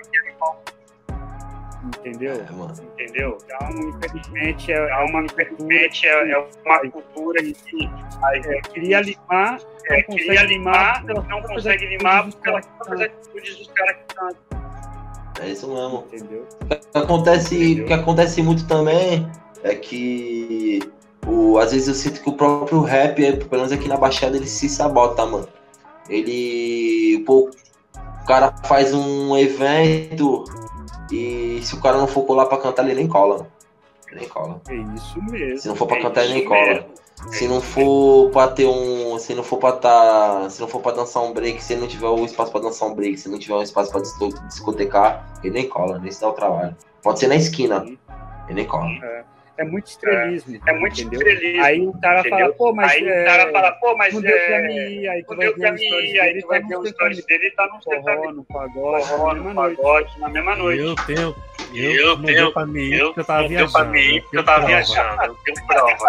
Entendeu? Então, infelizmente, é uma cultura que queria limar, não consegue limar porque ela atitudes dos caras que estão. É isso mesmo. Entendeu? O que acontece muito também é que às vezes eu sinto que o próprio rap, pelo menos aqui na Baixada, ele se sabota, mano. O cara faz um evento e se o cara não for colar pra cantar, ele nem cola. É isso mesmo. Se não for pra cantar, ele nem cola. Se não for pra ter se não for pra dançar um break, se ele não tiver o espaço pra dançar um break, se não tiver um espaço pra discotecar, ele nem cola, nem se dá o trabalho. Pode ser na esquina, ele nem cola. É muito estrelismo. Aí o cara fala, pô, mas não deu pra mim ir. Aí tu vai ver um stories dele, tá no forró, no pagode, na mesma noite. Eu não deu pra mim ir porque eu tava viajando. Eu tenho prova.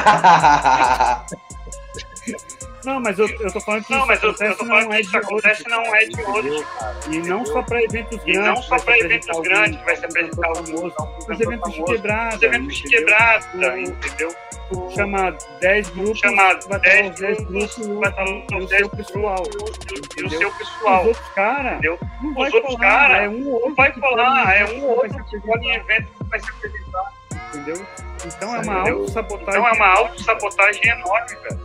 Não, mas eu tô falando que isso acontece não é de hoje, cara. E não só pra eventos grandes. Que vai se apresentar o famoso. Os eventos de quebrada. Entendeu? Chama 10 grupos, vai estar os 10 grupos e o seu pessoal. Os outros caras não vai colar, é um ou outro que pode em evento que vai se apresentar. Entendeu? Então é uma autossabotagem enorme, velho.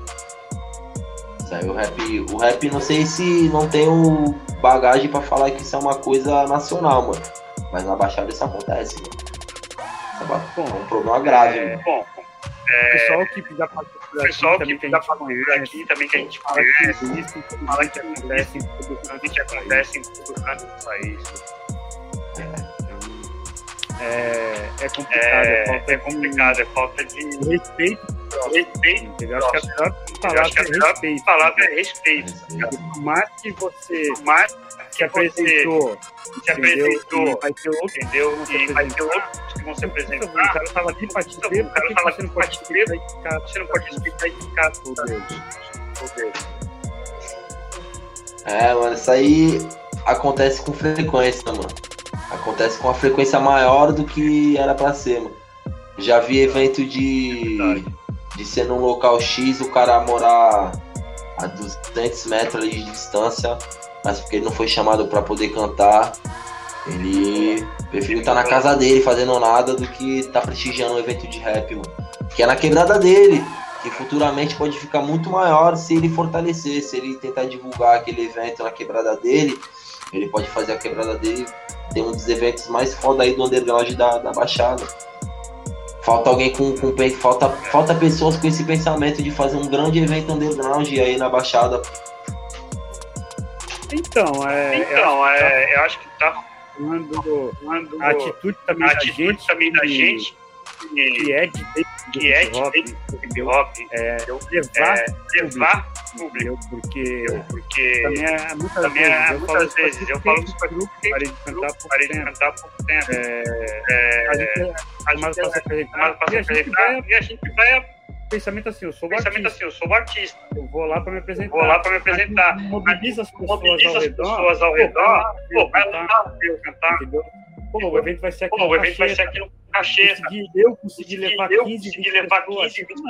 O rap, não sei se não tem o bagagem pra falar que isso é uma coisa nacional, mano. Mas na Baixada isso acontece, mano. É um problema grave, mano. O pessoal que já passou por aqui, também que a gente conhece, fala que acontece em todo canto do país. É complicado, é falta de respeito. Eu acho que a melhor palavra é respeito. Por mais que você se apresentou, e vai ter outro, que vão se apresentar. O cara tava aqui pra te ver, você não pode explicar e ficar por Deus. Mano, isso aí acontece com frequência, mano. Acontece com uma frequência maior do que era pra ser, mano. Já vi evento de ser num local X, o cara morar a 200 metros ali de distância, mas porque ele não foi chamado para poder cantar, ele preferiu estar na casa dele fazendo nada do que estar prestigiando um evento de rap, mano. Que é na quebrada dele, que futuramente pode ficar muito maior se ele fortalecer, se ele tentar divulgar aquele evento na quebrada dele, ele pode fazer a quebrada dele ter um dos eventos mais foda aí do underground da Baixada. Falta alguém falta pessoas com esse pensamento de fazer um grande evento underground aí na Baixada. Então, eu acho que tá falando a atitude também da gente que é de hip hop, levar público, porque também muitas vezes eu falo isso para grupo que parei de cantar por pouco tempo. A gente passa a apresentar e a gente vai pensamento assim, eu sou o artista. Eu vou lá para me apresentar. Mobiliza as pessoas ao redor. Pô, vai lá eu cantar. Entendeu? Pô, o evento vai ser aqui no cachê. Eu consegui levar 15, 20 pessoas.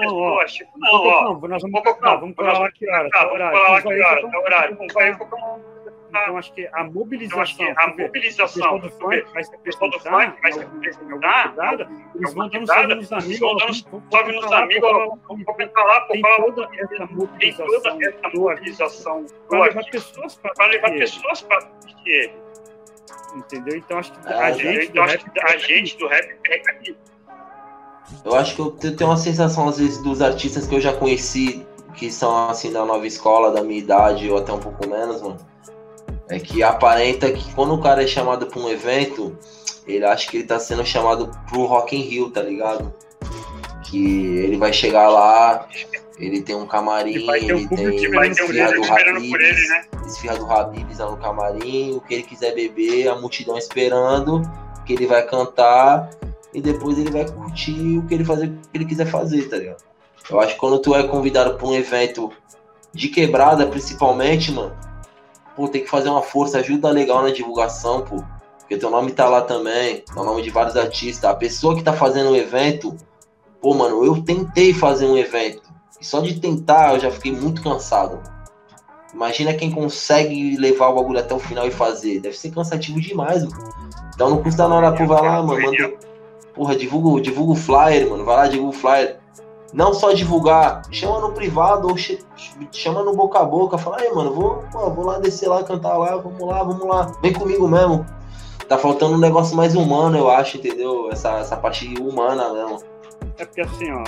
Não, nós vamos colar lá que hora. Tá horário. Então, acho que a mobilização, o pessoal do funk vai se apresentar, eles vão dando salve nos amigos, vamos comentar lá, tem toda essa mobilização para levar pessoas para assistir ele. Entendeu? Então, acho que a gente do rap pega aqui. Eu acho que eu tenho uma sensação, às vezes, dos artistas que eu já conheci, que são, assim, da nova escola, da minha idade, ou até um pouco menos, mano. É que aparenta que quando o cara é chamado pra um evento, ele acha que ele tá sendo chamado pro Rock in Rio, tá ligado? Que ele vai chegar lá, ele tem um camarim, ele tem esfirra do Habib's lá no camarim, o que ele quiser beber, a multidão esperando, que ele vai cantar e depois ele vai curtir o que ele quiser fazer, tá ligado? Eu acho que quando tu é convidado pra um evento de quebrada, principalmente, mano, pô, tem que fazer uma força, ajuda legal na divulgação, pô. Porque teu nome tá lá também, é o nome de vários artistas. A pessoa que tá fazendo o evento, pô, mano, eu tentei fazer um evento. E só de tentar eu já fiquei muito cansado. Imagina quem consegue levar o bagulho até o final e fazer. Deve ser cansativo demais, mano. Então não custa na hora, pô, vai lá, mano. Porra, divulga o flyer, mano. Vai lá, divulga o flyer. Não só divulgar, chama no privado ou chama no boca a boca, fala, aí, mano, vou lá descer lá, cantar lá, vamos lá, vem comigo mesmo. Tá faltando um negócio mais humano, eu acho, entendeu? Essa parte humana mesmo. É porque assim, ó,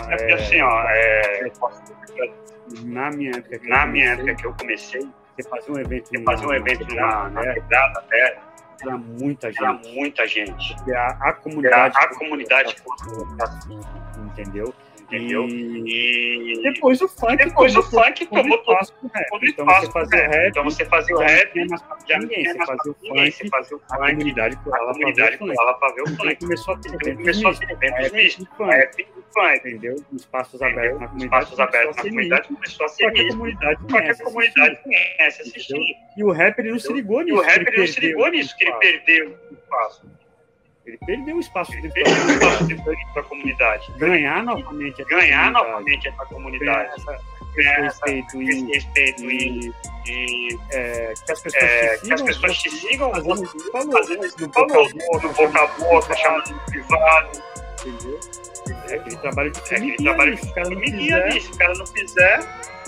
na minha época que eu comecei, você fazia um evento na quebrada, era muita gente. Porque a comunidade, entendeu? E depois o funk tomou todo o rap. Então você fazia o rap, já ninguém. Você fazia o funk, a comunidade lá pra ver o funk. Começou a ter eventos mistos, rap e funk, entendeu? Espaços abertos na comunidade começou a ser misto. Porque a comunidade conhece, assistir. E o rap ele não se ligou nisso. Que ele perdeu o espaço. Ele perdeu o espaço para a comunidade. Ganhar novamente essa comunidade. Respeito e que as pessoas te sigam fazendo isso no boca a boca, chamando no privado. Entendeu? É aquele trabalho de formiguinha. Se o cara não fizer.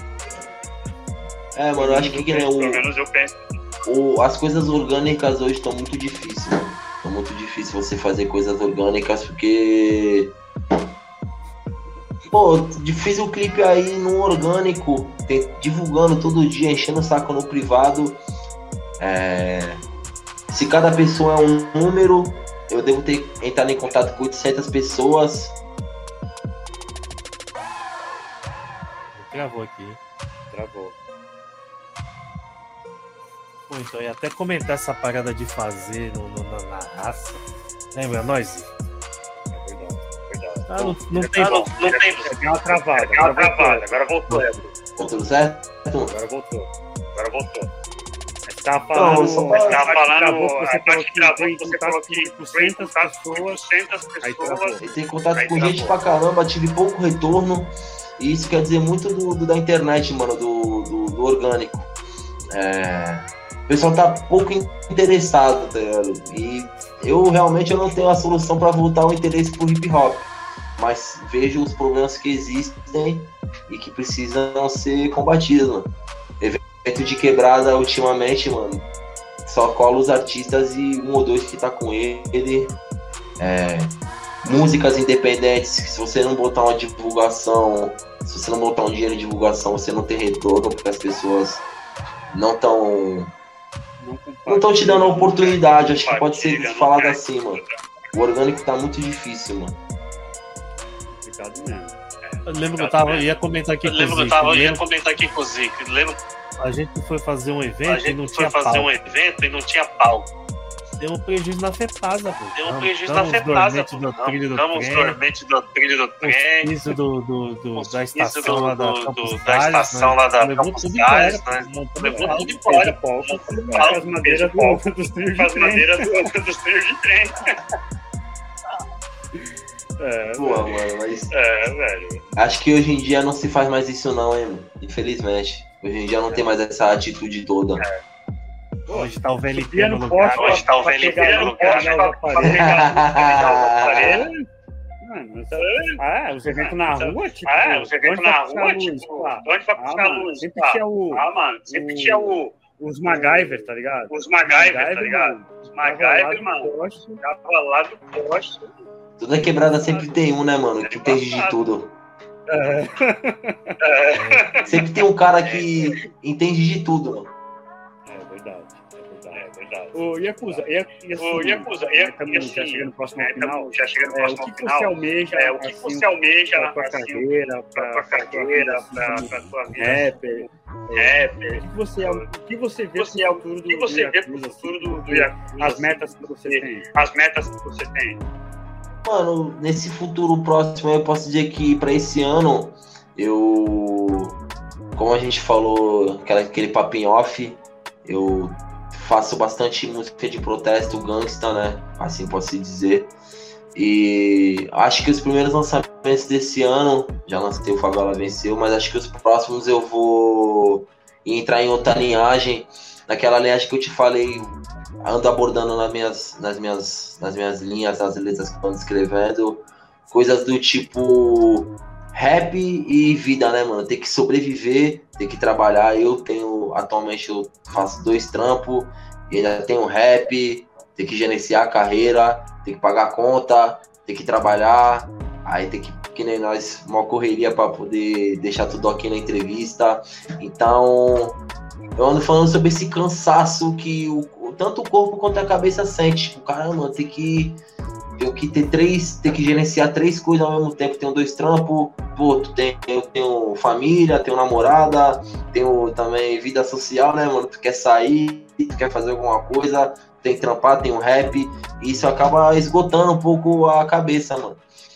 Mano, eu acho que pelo menos eu penso. As coisas orgânicas hoje estão muito difíceis, mano. É muito difícil você fazer coisas orgânicas porque... Pô, fiz um clipe aí no orgânico, divulgando todo dia, enchendo o saco no privado. Se cada pessoa é um número, eu devo ter entrado em contato com 800 pessoas. Travou aqui. Travou. Pô, então, eu ia até comentar essa parada de fazer na raça. Lembra nós? É verdade. Não tem. Deu uma travada. Agora voltou. Tá tudo certo? Agora voltou. Tá falando, você falou que 200 pessoas. Tem contato com gente pra caramba, tive pouco retorno. E isso quer dizer muito da internet, mano, do orgânico. O pessoal tá pouco interessado, tá ligado? E eu realmente não tenho a solução pra voltar o interesse pro hip hop. Mas vejo os problemas que existem e que precisam ser combatidos, mano. Evento de quebrada ultimamente, mano, só cola os artistas e um ou dois que tá com ele. Músicas independentes, se você não botar uma divulgação, se você não botar um dinheiro em divulgação, você não tem retorno, porque as pessoas não estão te dando a oportunidade. Acho que pode ser falado assim, mano. O orgânico tá muito difícil, mano. Eu lembro que eu ia comentar aqui com o Zico. A gente foi fazer um evento e não tinha palco. Deu um prejuízo na FEPASA, pô. Ficamos dormente do trilho do trem. Piso da estação lá da Campos Salles, né? Levou tudo embora, pô. As madeiras dos trilhos de trem. Mano, mas... velho. Acho que hoje em dia não se faz mais isso não, hein, mano. Infelizmente. Hoje em dia não tem mais essa atitude toda. Hoje tá o VLT no lugar. Pra pegar o aparelho. Os eventos na rua, onde vai buscar luz? Sempre tinha os MacGyver, tá ligado? Os MacGyver, mano. Tava lá do poste. Toda quebrada sempre tem um, né, mano? Que entende de tudo. Sempre tem um cara que entende de tudo, mano. É verdade. Ô, Yakuza, estamos já chegando no próximo final. O que você almeja pra tua carreira, pra tua vida? Rapper. O que você vê pro futuro do Yakuza? As metas que você tem. Mano, nesse futuro próximo eu posso dizer que pra esse ano como a gente falou, aquele papinho off, eu faço bastante música de protesto, gangsta, né? Assim posso dizer. E acho que os primeiros lançamentos desse ano, já lancei o Favela Venceu, mas acho que os próximos eu vou entrar em outra linhagem, naquela linhagem que eu te falei, ando abordando nas minhas linhas, nas letras que eu ando escrevendo, coisas do tipo rap e vida, né, mano? Tem que sobreviver, tem que trabalhar. Atualmente eu faço 2 trampos, e ainda tenho rap, tem que gerenciar a carreira, tem que pagar a conta, tem que trabalhar, aí tem que nem nós, uma correria pra poder deixar tudo aqui na entrevista. Então, eu ando falando sobre esse cansaço que tanto o corpo quanto a cabeça sente. Tipo, caramba, tem que gerenciar 3 coisas ao mesmo tempo. Tenho 2 trampos, pô, eu tenho família, tenho namorada, tenho também vida social, né, mano? Tu quer sair, tu quer fazer alguma coisa, tem que trampar, tem um rap, e isso acaba esgotando um pouco a cabeça, mano.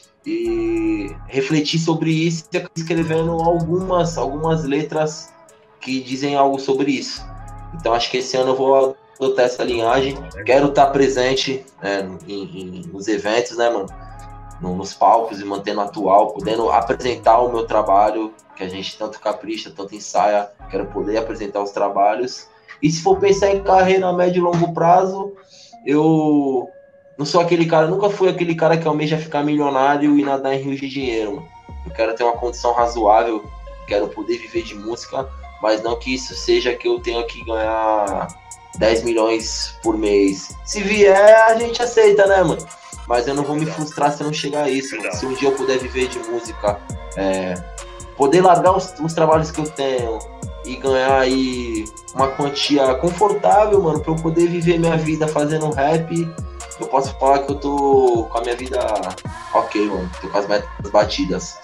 E refletir sobre isso e escrevendo algumas letras que dizem algo sobre isso. Então acho que esse ano eu vou adotar essa linhagem. Quero estar presente nos eventos, né, mano? Nos palcos e mantendo atual, podendo apresentar o meu trabalho, que a gente tanto capricha, tanto ensaia. Quero poder apresentar os trabalhos. E se for pensar em carreira a médio e longo prazo, eu não sou aquele cara, nunca fui aquele cara que almeja ficar milionário e nadar em rios de dinheiro, mano. Eu quero ter uma condição razoável, quero poder viver de música, mas não que isso seja que eu tenha que ganhar 10 milhões por mês. Se vier, a gente aceita, né, mano? Mas eu não vou me frustrar se eu não chegar a isso, mano. Se um dia eu puder viver de música, poder largar os trabalhos que eu tenho e ganhar aí uma quantia confortável, mano, pra eu poder viver minha vida fazendo rap, eu posso falar que eu tô com a minha vida ok, mano. Tô com as metas batidas.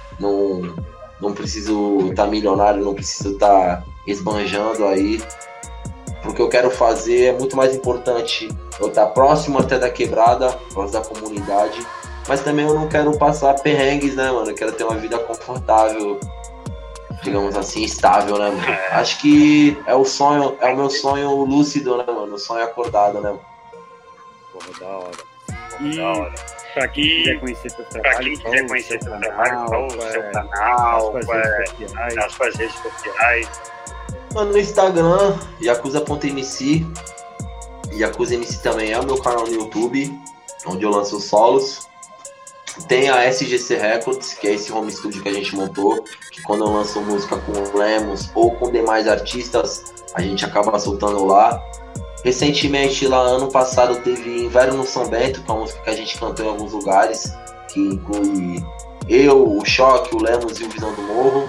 Não preciso estar milionário, não preciso estar esbanjando aí. Porque eu quero fazer é muito mais importante eu estar próximo até da quebrada, próximo da comunidade, mas também eu não quero passar perrengues, né, mano? Eu quero ter uma vida confortável. digamos assim, estável, né, mano? Acho que é o meu sonho lúcido, né, mano? O sonho acordado, né? Porra, da hora. Da hora. Pra quem quiser conhecer teu trabalho, qual o seu canal, as suas redes sociais. Mano, no Instagram, Yakuza.mc. Yakuza MC também é o meu canal no YouTube, onde eu lanço os solos. Tem a SGC Records, que é esse home studio que a gente montou, que quando eu lanço música com o Lemos ou com demais artistas, a gente acaba soltando lá. Recentemente, lá ano passado, teve Inverno no São Bento, que é uma música que a gente cantou em alguns lugares, que inclui eu, o Choque, o Lemos e o Visão do Morro.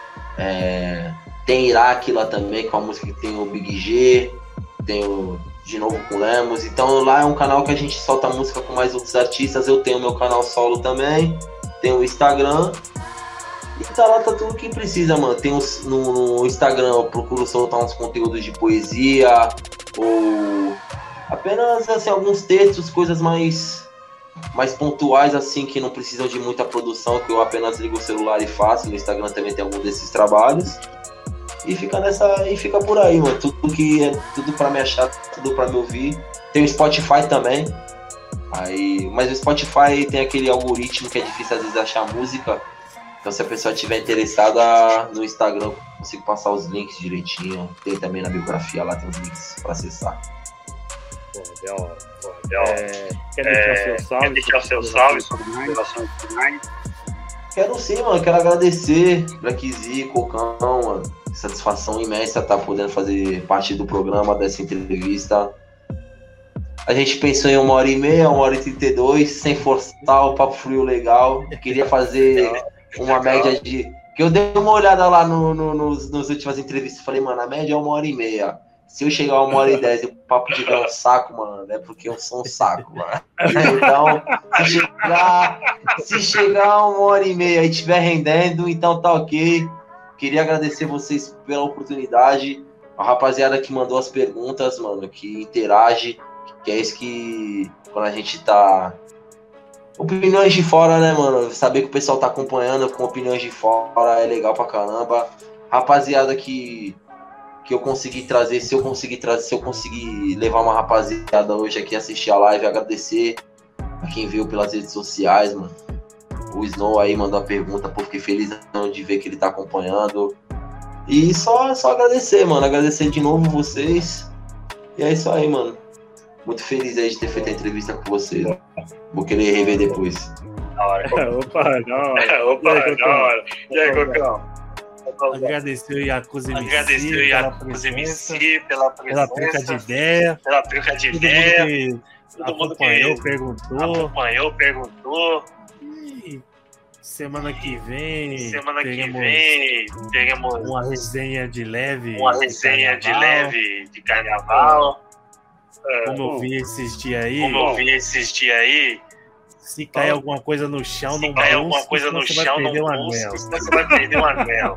Tem Iraque lá também, que é uma música que tem o Big G, tem o de novo com o Lemos. Então lá é um canal que a gente solta música com mais outros artistas. Eu tenho meu canal solo também, tenho o Instagram. E tá lá, tá tudo que precisa, mano. Tem no Instagram eu procuro soltar uns conteúdos de poesia, ou apenas assim, alguns textos, coisas mais pontuais, assim, que não precisam de muita produção, que eu apenas ligo o celular e faço. No Instagram também tem algum desses trabalhos. E fica por aí, mano. Tudo pra me achar, tudo pra me ouvir. Tem o Spotify também. Mas o Spotify tem aquele algoritmo que é difícil às vezes achar música. Então se a pessoa estiver interessada, no Instagram eu consigo passar os links direitinho. Tem também na biografia lá, tem os links pra acessar. Porra, da hora. Quer deixar o seu salve sobre relações finais? Quero sim, mano. Quero agradecer Black Z, Cocão, mano. Satisfação imensa estar podendo fazer parte do programa, dessa entrevista. A gente pensou em 1h30, 1h32, sem forçar, o papo fluiu legal. Queria fazer uma média de... Que eu dei uma olhada lá nos últimas entrevistas. Falei, mano, a média é 1h30. Se eu chegar a 1h10 e o papo tiver um saco, mano, é porque eu sou um saco, mano. Então, se chegar a 1h30 e estiver rendendo, então tá ok. Queria agradecer vocês pela oportunidade. A rapaziada que mandou as perguntas, mano, que interage, que é isso que, quando a gente tá... Opiniões de fora, né, mano? Saber que o pessoal tá acompanhando com opiniões de fora é legal pra caramba. Rapaziada que eu consegui trazer, se eu conseguir levar uma rapaziada hoje aqui assistir a live, agradecer a quem viu pelas redes sociais, mano. O Snow aí mandou a pergunta, pô, fiquei feliz de ver que ele tá acompanhando. E só agradecer, mano. Agradecer de novo vocês. E é isso aí, mano. Muito feliz aí de ter feito a entrevista com vocês. Vou querer rever depois. Da hora. Opa, da hora. E aí, Cocão? Agradecer o Yakuza MC pela presença, pela troca de ideia. Todo mundo acompanhou, perguntou. E semana que vem teremos uma resenha de leve. De carnaval. Como eu vi esses dias aí. Se cair alguma coisa no chão, você vai perder um anel.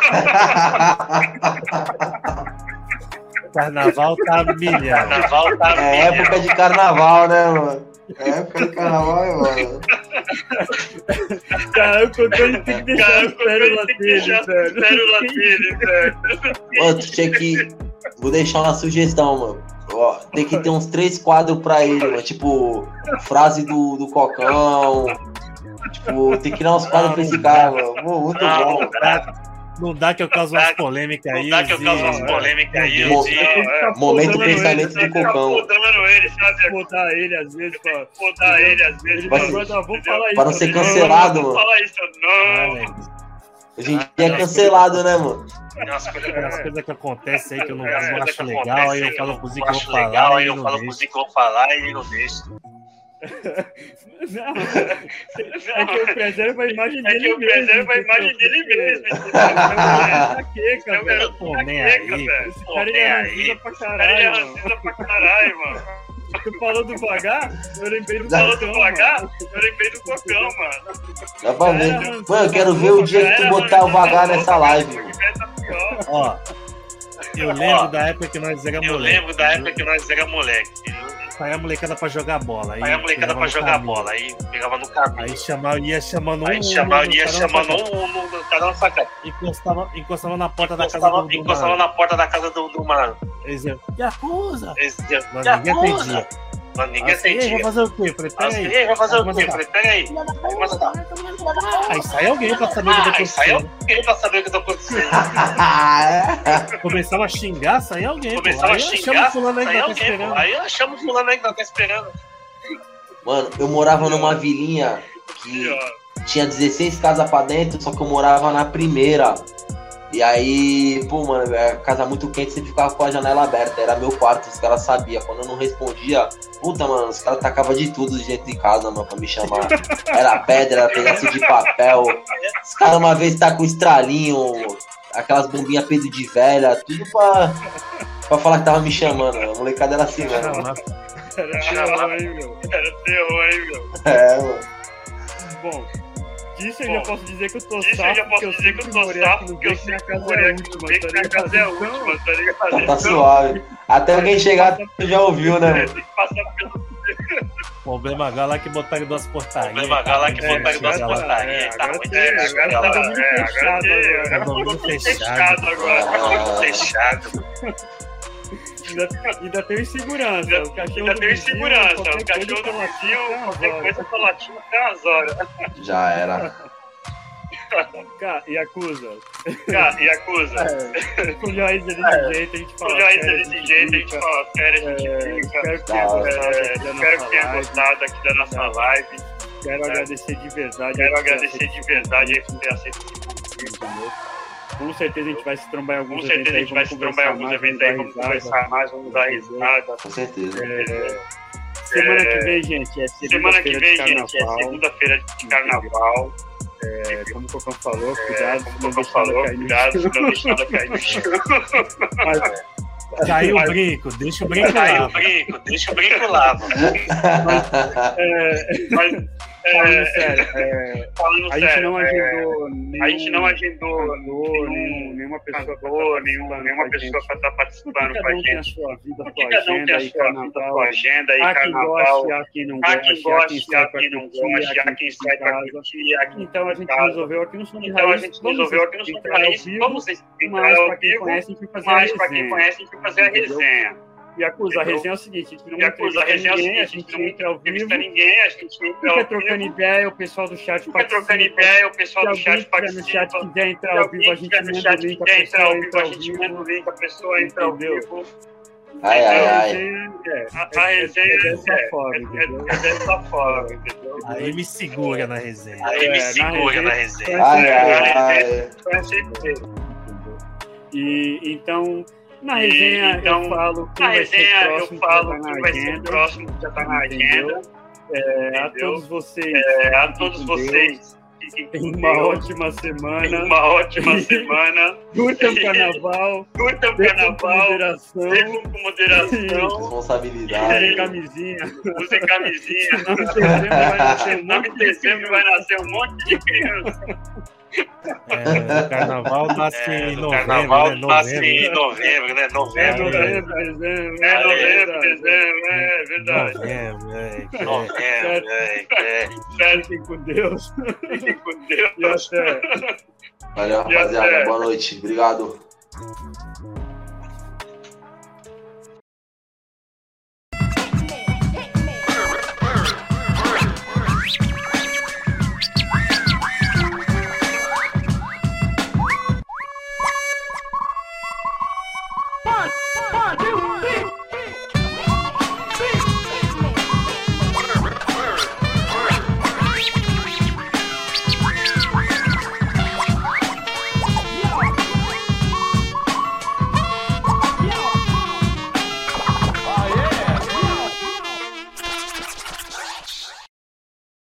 Carnaval tá milhão. É época de carnaval, né, mano? É época de carnaval, mano. Cara, o Cocão tem que deixar as pérolas dele, velho. Mano, tu tinha que... Vou deixar uma sugestão, mano. Ó, tem que ter uns 3 quadros pra ele, mano. Tipo, frase do Cocão. Tipo, tem que dar uns quadros pra esse cara, mano. Muito bom. Não dá que eu causo umas polêmicas aí. Momento pensamento do Cocão. Botar ele às vezes. Pra não ser cancelado, mano. Hoje em dia é cancelado, né, mano? As coisas que acontecem aí que eu não acho legal, aí eu falo pro Zico que eu vou falar e ele não deixa. Não, é que eu preservo a imagem dele mesmo. Esse cara ele é racista pra caralho, mano. Tu falou do Vagá? Eu lembrei do Cocão, mano. Dá pra ver. Mano, eu quero ver o dia que tu botar o Vagá nessa live, mano. Ó, eu lembro da época que nós era moleque. Saia a molecada pra jogar bola. Aí a molecada pra jogar bola. Aí pegava no caminho. Aí ia chamando um. Aí ia chamando um cada na sacada. Encostava na porta da casa do Encostava na porta da casa do mano. Eles diziam, Yakuza! Ninguém atendia. Mano, ninguém atendia. Vai fazer o quê? Falei, peraí. Falei, peraí. Aí sai alguém pra saber o que tá acontecendo. Começava a xingar, saía alguém. Chama fulano aí que tá esperando. Aí chama o fulano aí que tá esperando. Mano, eu morava numa vilinha que tinha 16 casas pra dentro, só que eu morava na primeira. E aí, pô, mano, a casa muito quente, sempre ficava com a janela aberta. Era meu quarto, os caras sabiam. Quando eu não respondia, puta, mano, os caras tacavam de tudo dentro de casa, mano, pra me chamar. Era pedra, era pedaço de papel. Os caras uma vez tá com estralinho, aquelas bombinhas pedo de velha, tudo pra falar que tava me chamando. A molecada era assim, mano. Era terror, hein, meu? É, mano. Bom. Disso eu já posso dizer que eu tô safo, porque eu sempre morei aqui no Beco, minha casa é a última, tá ligado? Tá suave. Até alguém chegar, tu já ouviu, né, mano? Problema H lá que botaram duas portarias. Problema H lá que botaram duas portarias. Agora tá muito fechado agora. Fechado. Ainda tem segurança. O cachorro do vizinho, qualquer coisa tá latindo até as horas. Já era. Yakuza. Fulhões desse jeito, a gente fala sério, a gente fica. Espero que tenha gostado aqui da nossa live. Quero agradecer de verdade aí por ter aceito esse convite. Com certeza a gente vai se trombar em alguns eventos aí, vamos conversar mais, vamos dar risada. Com certeza. Semana que vem, gente, é segunda-feira de carnaval. Como o Cocão falou, cuidado, não deixa nada cair no chão. Caiu o brinco, deixa o brinco lá. Falando sério, a gente não agendou nenhuma pessoa para estar participando com a gente. Cada um tem a sua agenda e carnaval. Há quem goste, há quem não goste, há quem sai para curtir. Então a gente resolveu aqui no Som de Raiz. Vamos entrar ao vivo, mas para quem conhece, a gente vai fazer a resenha. Yakuza, a resenha é o seguinte, a gente não entrevista ninguém, a gente não entra ao vivo, fica trocando ideia, o pessoal do chat participa. Se alguém no chat quiser entrar ao vivo, a gente manda o link, a pessoa entra ao vivo. Ai. A resenha é dessa forma, entendeu? Aí me segura na resenha. E então... Na resenha eu falo que vai ser o próximo que já está na agenda. A todos vocês fiquem uma ótima semana. Curtam o carnaval. Bebam com moderação. Responsabilidade. Usem camisinha. Em dezembro vai nascer um monte de criança. O carnaval nasce em novembro, é verdade. Fiquem com Deus. E até. Valeu, rapaziada. Boa noite. Obrigado.